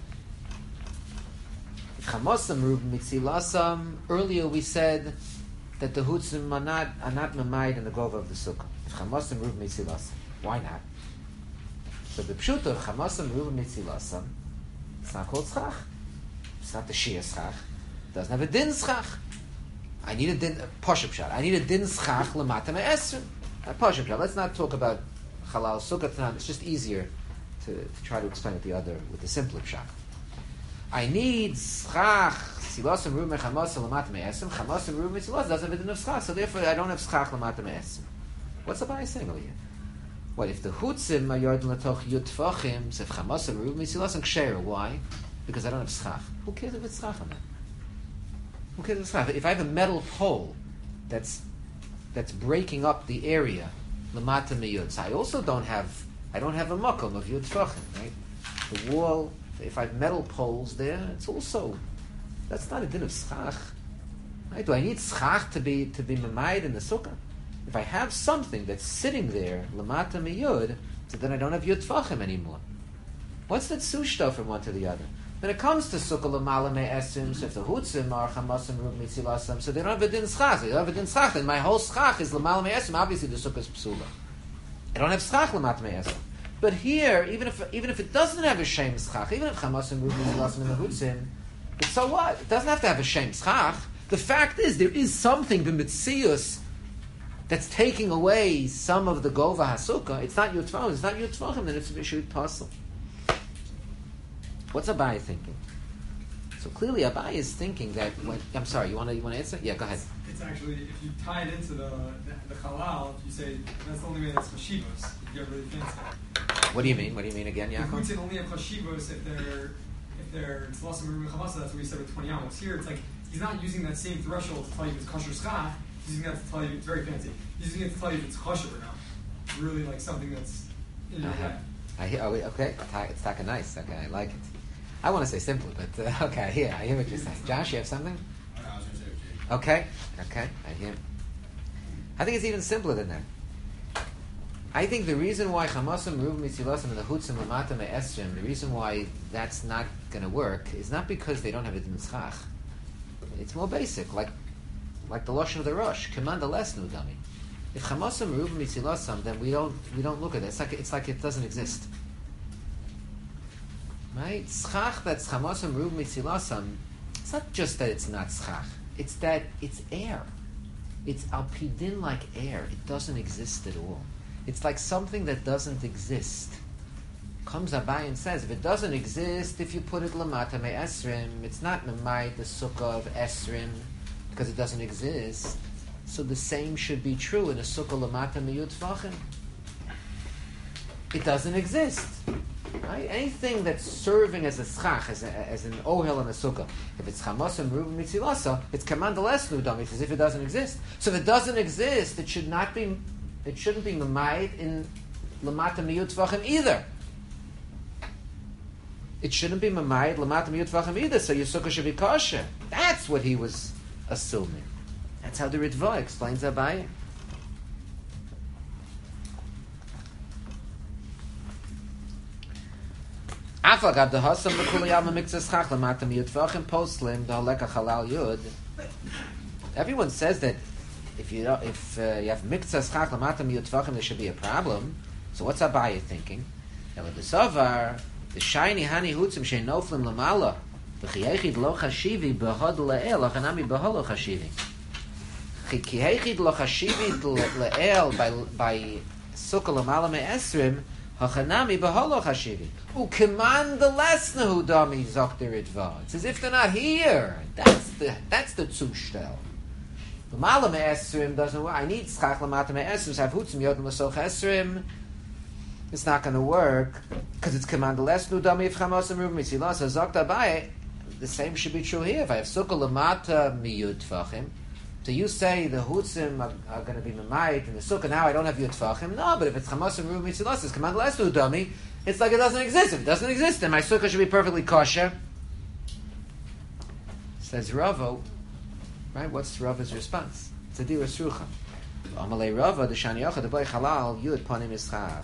If chamasam rub mitzilasam, earlier we said that the hutzim are not are not mamayid in the gova of the sukkah. if Chamasam Ruv Mitzilasam. Why not? So the pshuto of Chamasam Ruv Mitzilasam, it's not called schach. It's not the Shia schach. It doesn't have a din schach. I need a din, Poshup shot. I need a din schach lamata me'esrim. Poshup shot. Let's not talk about halal sukkah tonight. It's just easier to, to try to explain it the other, with the simpler shot. I need schach, silasam ruv mechamasam lamata me'esrim, chamasam ruv mitzilas doesn't have a din of schach, so therefore I don't have schach lamata me'esrim. What's the Bible saying over here? What if the chutzim are yordin latoch yud tfachim, so if chamasam ruv mitzilas and ksheira, why? Because I don't have schach. Who cares if it's schach on that? Who cares if it's schach? If I have a metal pole that's that's breaking up the area, lamata meyud, so I also don't have, I don't have a makom of yud tfachim, right? The wall, if I have metal poles there, it's also, that's not a din of schach. Right? Do I need schach to be to be mamayed in the sukkah? If I have something that's sitting there, lamata miyud, so then I don't have yud tfachim anymore. What's the tzushta from one to the other? When it comes to sukkah lamala me'esim, so if the hutzim are chamasim ruv mitzilasam, so they don't have a din schach. They don't have a din schach, then my whole schach is lamala me'esim. Obviously the sukkah is psula. I don't have schach lamata me'esim. But here, even if even if it doesn't have a shem schach, even if chamasim ruv mitzilasam in the hutzim, but so what? It doesn't have to have a shem schach. The fact is, there is something b'mitzius that's taking away some of the gova hasukah. It's not yud tvachim. It's not yud tvachim. Then it's b'shut pasel. What's Abai thinking? So clearly, Abai is thinking that when I'm sorry, you want to you want to answer? Yeah, go ahead. It's actually, if you tie it into the the, the halal, if you say that's the only way that's chashivos, you get really fancy. What do you mean? What do you mean again, The Yaakov? chutzin only have chashivos if they're if they're tzlasim ruim chavasa. That's what we said with twenty amos. Here, it's like he's not using that same threshold to tell you if it's kosher schach. He's using that to tell you it's very fancy. He's using it to tell you if it's kosher or not. Really, like something that's in your Uh-huh. way. I hear. Oh, wait, okay, it's taka nice. Okay, I like it. I want to say simple, but uh, okay, I hear. I hear what you're saying. Josh, you have something? I was going to say it. Okay, okay, I hear. I think it's even simpler than that. I think the reason why chamasam ruv mitzilasam and the hutzim lamata me'esrim, the reason why that's not going to work is not because they don't have a din schach. It's more basic, like like the lashon of the Rosh, command lesnu dami. If chamasam ruv mitzilasam, then we don't we don't look at it. It's like it's like it doesn't exist. Right? Schach that's chamasam ruv mitzilasam. It's not just that it's not schach. It's that it's air. It's alpidin like air. It doesn't exist at all. It's like something that doesn't exist. Comes Abai and says, if it doesn't exist, if you put it lamata me esrim, it's not memay the sukkah of esrim because it doesn't exist. So the same should be true in a sukkah lamata me yud tvachim. It doesn't exist. Right? Anything that's serving as a schach, as, a, as an ohel and a sukkah, if it's chamasam ruv mitzilasa, it's command lesnu dami, as if it doesn't exist. So if it doesn't exist, it should not be, it shouldn't be mamayit in lamata miyut tvachim either. It shouldn't be mamayit lamata miyut tvachim either. So your sukkah should be kosher. That's what he was assuming. That's how the Ritva explains Abai. Everyone says that if you if uh, you have mikzah schach lamata miyut tvachim, there should be a problem. So what's Abaye thinking? The shiny hani hutzim sheinoflim lamala v'chiyechid lo chashivi behod le'el achanami beholo chashivi chiyechid lo chashivi le'el by by sukkah lamala me'esrim hachanami beholo chashivi u'keman the lesnahu dami zokter itva. It's as if they're not here. That's the that's the zushtel. Lamala me'esrim doesn't work. I need schach lamata me'esrim. So I have hutzim yodim l'soch esrim. It's not going to work because it's command lesnu dami if chamasam ruv mitzilas zokta Abaye. The same should be true here. If I have sukkah lamata miyud tfachim, so you say the hutzim are, are going to be memayit in the sukkah. Now I don't have yud tfachim. No, but if it's chamasam ruv mitzilas, it's command lesnu dami. It's like it doesn't exist. If it doesn't exist, then my sukkah should be perfectly kosher. Says Ravo. Right? What's Rava's response? It's a dira srucha. Amalei Rava the shaniyacha the boy halal yud panim ischach.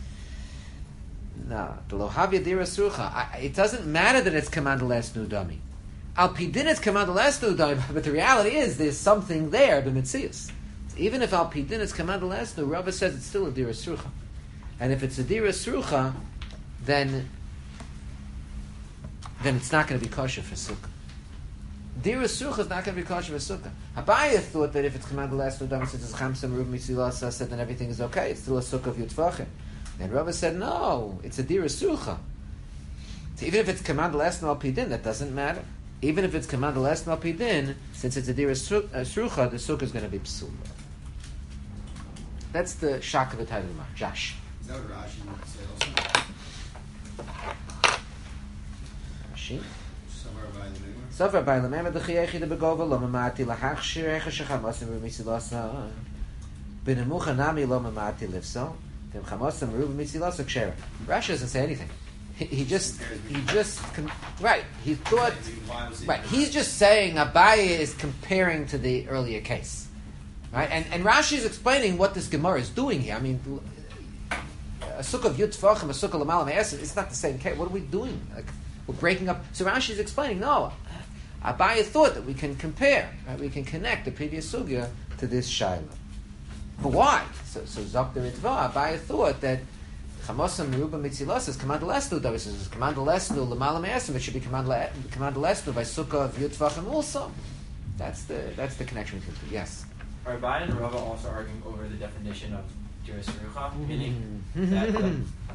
No, the lohavya dira srucha. It doesn't matter that it's command lesnu dami. Al pidin it's command lesnu dami, but the reality is there's something there b'mitzius. Even if al pidin it's command lesnu, Rava says it's still a dira srucha. And if it's a dira srucha, then then it's not going to be kosher for sukkah. Dira srucha is not going to be kosher for sukkah. Habaya thought that if it's command lesnu, Dama says it's chamsam ruv mitzilasa, said then everything is okay. It's still a sukkah of yutfachim. And Rava said no, it's a dira srucha. So even if it's command lesnu al pidin, that doesn't matter. Even if it's command lesnu al pidin, since it's a dira srucha, the sukkah is going to be psul. That's the shock of the title of the Josh. Is that what Rashi would say also? Rashi? Somewhere by the Mimmer? Somewhere by the Mimmer, the Chiyechi, the Begova, Loma Mati, Lahach Shir, Echa Shechamasim, Rumisilasa, Benemucha Nami, Loma Mati, Livso, Tem Chamasim, Rumisilasa, Kshera. Rashi doesn't say anything. He, he just, he just, right, he thought, right, he's just saying Abaye is comparing to the earlier case. Right? And, and Rashi is explaining what this Gemara is doing here. I mean, a sukkah of Yud Tfachim, a sukkah L'Mala Me'eser, it's not the same case. What are we doing? Like, we're breaking up. So Rashi is explaining, no, Abaye thought that we can compare, right? We can connect the previous sugya to this Shaila. But why? So, so Zokter Itva, Abaye thought that Chamosam Meruba Mitzilas is command lesnu. That is command lesnu L'Mala Me'eser. It should be command lesnu by sukkah of Yud Tfachim also. That's the that's the connection between the two. Yes. Are Abaye and Rava also arguing over the definition of Dira Srucha, meaning that the,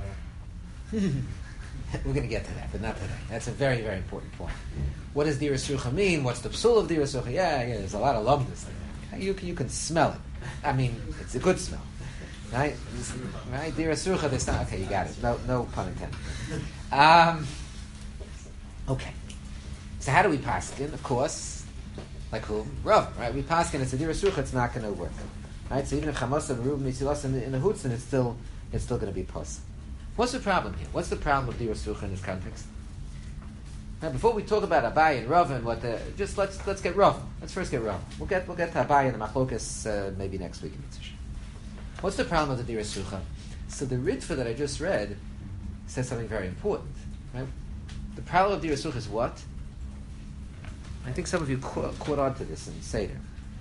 we're going to get to that, but not today. That's a very, very important point. What does Dira Srucha mean? What's the psul of Dira Srucha? Yeah, yeah, there's a lot of lumdus there. You, you can smell it. I mean, it's a good smell. Right? Right? Dira Srucha, there's not... Okay, you got it. No, no pun intended. Um, okay. So how do we pass it in? Of course... Like who? Rav, right? We pass it's a dira srucha, it's not going to work. Right? So even if Chamasa and Ruv Mitzilas in the, in the Hutzin, it's still it's still going to be pos. What's the problem here? What's the problem with dira srucha in this context? Now, before we talk about Abaye and Rav and what the just let's let's get Rav. Let's first get Rav. We'll get we'll get to Abaye and the Machlokas uh, maybe next week in the session. What's the problem with the dira srucha? So the Ritva that I just read says something very important. Right? The problem of dira srucha is what? I think some of you caught, caught on to this in Seder.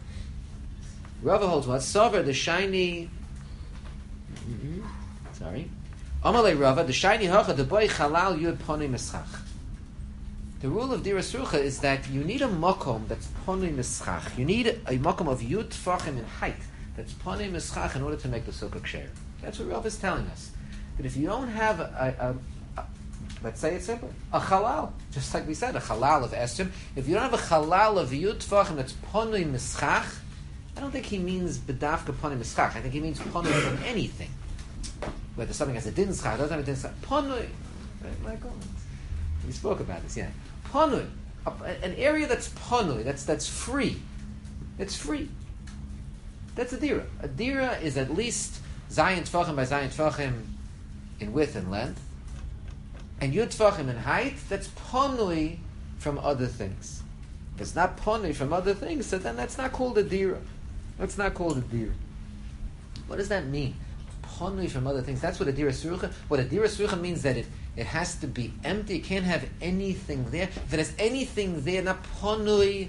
Rava holds what? Sover, the shiny... Mm-hmm. Sorry. Amalei Rava, the shiny hacha, the boy chalal yud poni mischach. The rule of Dira Srucha is that you need a makom that's poni mischach. You need a, a makom of yud tfachim in height that's poni mischach in order to make the sukkah ksher. That's what Rava is telling us. That if you don't have a... a, a let's say it's simple. A halal. Just like we said, a halal of esrim. If you don't have a halal of yud tfachim that's ponui mischach, I don't think he means bedavka ponui mischach. I think he means ponui from anything. Whether something has a din schach, doesn't have a din schach. Ponui. Right, Michael? We spoke about this, yeah. Ponui. An area that's ponui, that's, that's free. It's free. That's a dira. A dira is at least zayin tfachim by zayin tfachim in width and length. And yud tfachim in height, that's ponui from other things. If it's not ponui from other things, so then that's not called a dira. That's not called a dira. What does that mean? Ponui from other things. That's what a dira srucha. What a dira srucha means that it, it has to be empty. It can't have anything there. If it has anything there, not ponui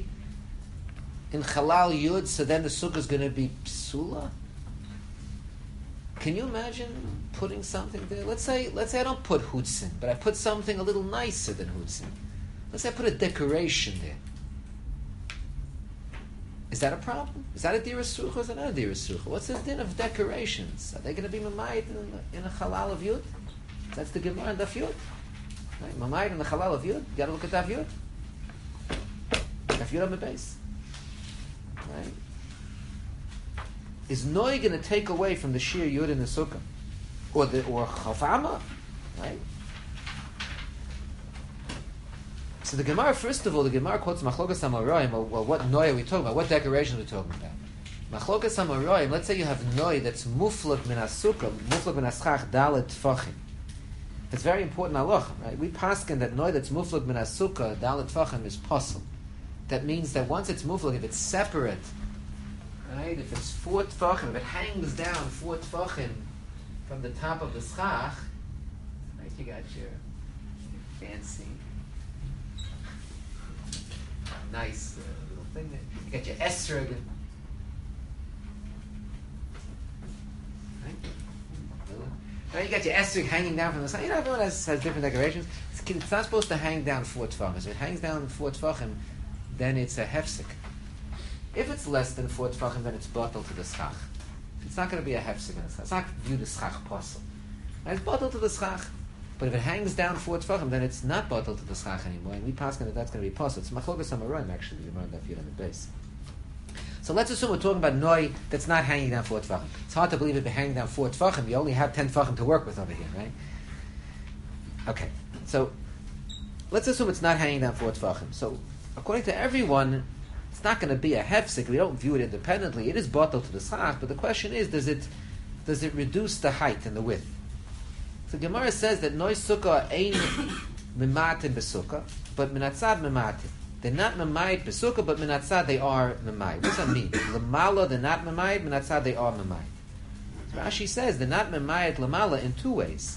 in halal yud, so then the sukkah is going to be psula. Can you imagine putting something there? Let's say, let's say I don't put hutzin, but I put something a little nicer than hutzin. Let's say I put a decoration there. Is that a problem? Is that a dira srucha or is that not a dira srucha? What's the din of decorations? Are they going to be mamayit in, in a halal of yud? That's the Gemara in Daf Yud. Right? Mamayit in the halal of yud. You got to look at Daf Yud. Daf Yud on the base. Right? Is Noi going to take away from the Shir Yud in the Sukkah? Or the or Chafama? Right? So the Gemara, first of all, the Gemara quotes Machlokas HaMaroim. Well, well, what Noi are we talking about? What decoration are we talking about? Machlokas HaMaroim, let's say you have Noi that's Muflak min HaSukkah, Muflak min HaSchach, Dalet Tfachim. It's very important halacha, right? We paskin that Noi that's Muflak min HaSukkah, Dalet Tfachim is possible. That means that once it's Muflak, if it's separate, right? If it's four tfachim, if it hangs down four tfachim from the top of the schach, right? You got your, your fancy, nice uh, little thing there. You got your esrog. Right? You got your esrog hanging down from the side. You know, everyone has, has different decorations. It's, it's not supposed to hang down four tefachim. If it hangs down four tefachim, then it's a hefsek. If it's less than four tefachim, then it's bottle to the schach. It's not going to be a hefsek in the schach. It's not viewed as schach posel. It's bottle to the schach. But if it hangs down four tefachim, then it's not bottle to the schach anymore. And we pass that that's going to be posel. It's machlokas amaroim actually. We learned that here on the base. So let's assume we're talking about noi that's not hanging down four tefachim. It's hard to believe if it hanging down four tefachim. You only have ten tefachim to work with over here, right? Okay, so let's assume it's not hanging down four tefachim. So according to everyone, it's not going to be a hefsek. We don't view it independently. It is bottled to the schach, but the question is, does it does it reduce the height and the width? So Gemara says that noi sukkah ain't mimatin besukkah, but minatzad mimatin. They're not mamayit besukkah, but minatzad they are mamayit. What does that mean? Lamala they're not mamayit, minatzad they are mamayit. So Rashi says they're not mamayit lamala in two ways.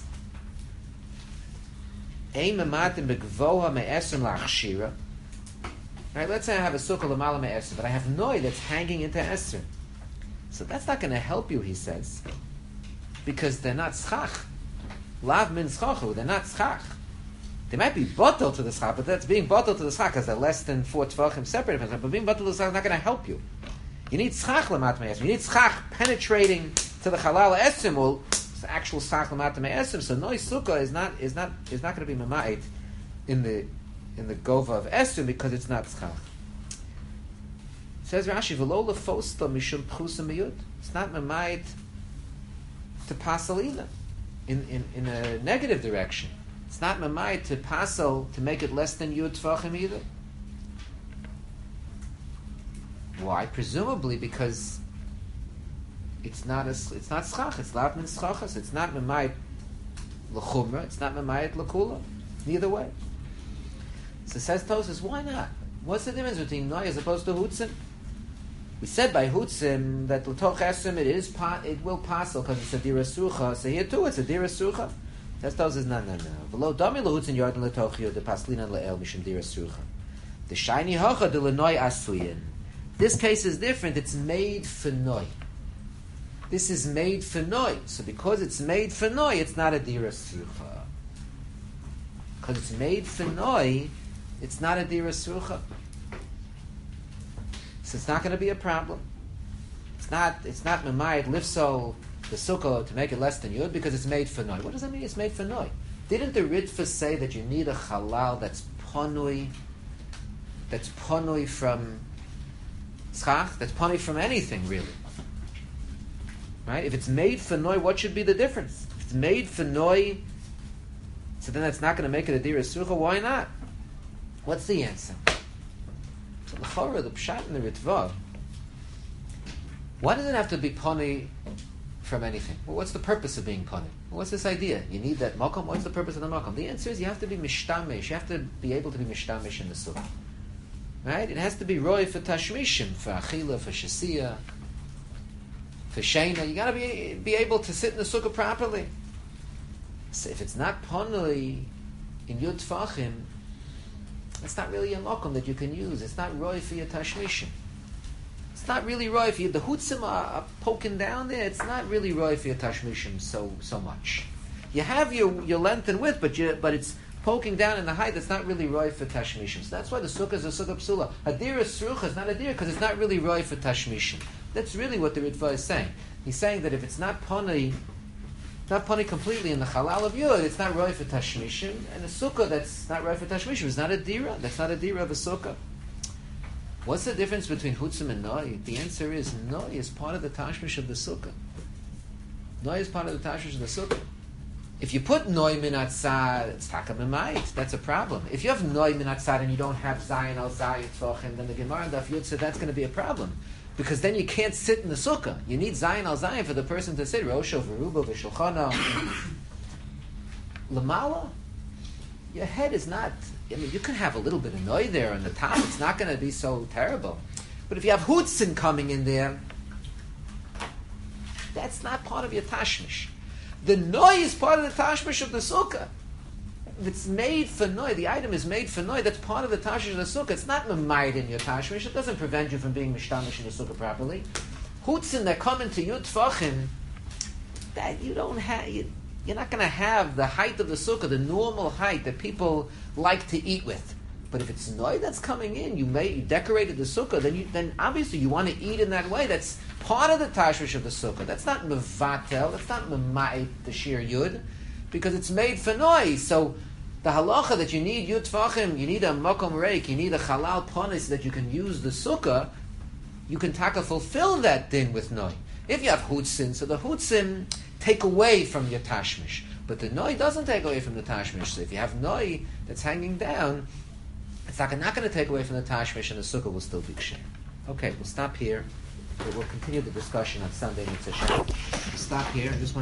Ein mamatin begvoha me'esrim la'achshira. Right, let's say I have a sukkah lamala me'esrim, but I have noi that's hanging into esrim. So that's not going to help you, he says, because they're not schach. Lav min schachu, they're not schach. They might be bottled to the schach, but that's being bottled to the schach because they're less than four tefachim separate from them. But being bottled to the schach is not going to help you. You need schach lamat me'esrim. You need schach penetrating to the halal esrim, or it's the actual schach lamat me'esrim. So noi sukkah is not is not is not going to be mamait in the in the gova of esrim because it's not schach. Says Rashi, v'lo lefosta mishum pchusa miyud. It's not mamait to pasal either in, in in a negative direction. It's not mamai to pasel to make it less than yud tefachim either. Why? Presumably because it's not a, it's not schach. It's lav min schachas. It's not mamai l'chumra. It's not mamai l'kula. Neither way. So says Tosas, why not? What's the difference between noi as opposed to hutzim? We said by hutzim that l'toch esrim it is pa, it will pasel because it's a dira sucha. So here too it's a dira sucha. That's Tosas, no, no, no. Below dami lehutzin yarden letochio de paslinan le'el mishum dira sucha. The shiny hocha de lenoi asuyin. This case is different. It's made for noi. This is made for noi. So because it's made for noi, it's not a dira sucha. Because it's made for noi, it's not a dira sucha. So it's not going to be a problem. It's not. It's not mamayit lifsol the sukkah to make it less than yud because it's made for noi. What does that mean? It's made for noi. Didn't the Ritva say that you need a halal that's ponui, that's ponui from schach, that's ponui from anything really? Right? If it's made for noi, what should be the difference? If it's made for noi, so then that's not going to make it a dira sucha. Why not? What's the answer? So the chorah, the pshat in the Ritva. Why does it have to be ponui from anything? Well, what's the purpose of being ponui? Well, what's this idea? You need that makom. What's the purpose of the makom? The answer is you have to be mishtamish. You have to be able to be mishtamish in the sukkah. Right? It has to be roy for tashmishim, for achila, for shasiya, for sheina. You got to be be able to sit in the sukkah properly. So if it's not ponui in yud tfachim, it's not really a makom that you can use. It's not roy for your tashmishim. It's not really roy for you. The hutzim are, are poking down there. It's not really roy for your tashmishim so so much. You have your, your length and width, but you but it's poking down in the height. It's not really roy for tashmishim. So that's why the sukkah is a sukkah psula. A dira srucha is not a dira because it's not really roy for tashmishim. That's really what the Ritva is saying. He's saying that if it's not poni, not poni completely in the halal of yud, it's not roy for tashmishim, and a sukkah that's not roy for tashmishim is not a dira. That's not a dira of a sukkah. What's the difference between hutzim and noi? The answer is noi is part of the tashmish of the sukkah. Noi is part of the tashmish of the sukkah. If you put noi minatzad, it's takamimait. That's a problem. If you have noi minatzad and you don't have zayin al zayin tzochim, then the Gemara and Daf Yud said that's going to be a problem because then you can't sit in the sukkah. You need zayin al zayin for the person to sit. Rosho v'ruba v'shulchana. Lamala, your head is not. I mean, you can have a little bit of noi there on the top. It's not going to be so terrible. But if you have hutzin coming in there, that's not part of your tashmish. The noi is part of the tashmish of the sukkah. If it's made for noi, the item is made for noi, that's part of the tashmish of the sukkah. It's not mamayid in your tashmish. It doesn't prevent you from being mishtamish in the sukkah properly. Hutzin that come into yud tfachim, that you don't have. You, you're not going to have the height of the sukkah, the normal height that people like to eat with. But if it's noi that's coming in, you made, you decorated the sukkah, then you, then obviously you want to eat in that way. That's part of the tashmish of the sukkah. That's not mevatel. That's not memait the shir yud, because it's made for noi. So the halacha that you need yud tvachim, you need a makom reik, you need a halal ponis that you can use the sukkah. You can taka fulfill that din with noi. If you have hutzin, so the hutzin take away from your tashmish, but the noi doesn't take away from the tashmish. So if you have noi that's hanging down, it's not, not going to take away from the tashmish, and the sukkah will still be ksher. Okay, we'll stop here. We'll continue the discussion on Sunday. We'll stop here. I just want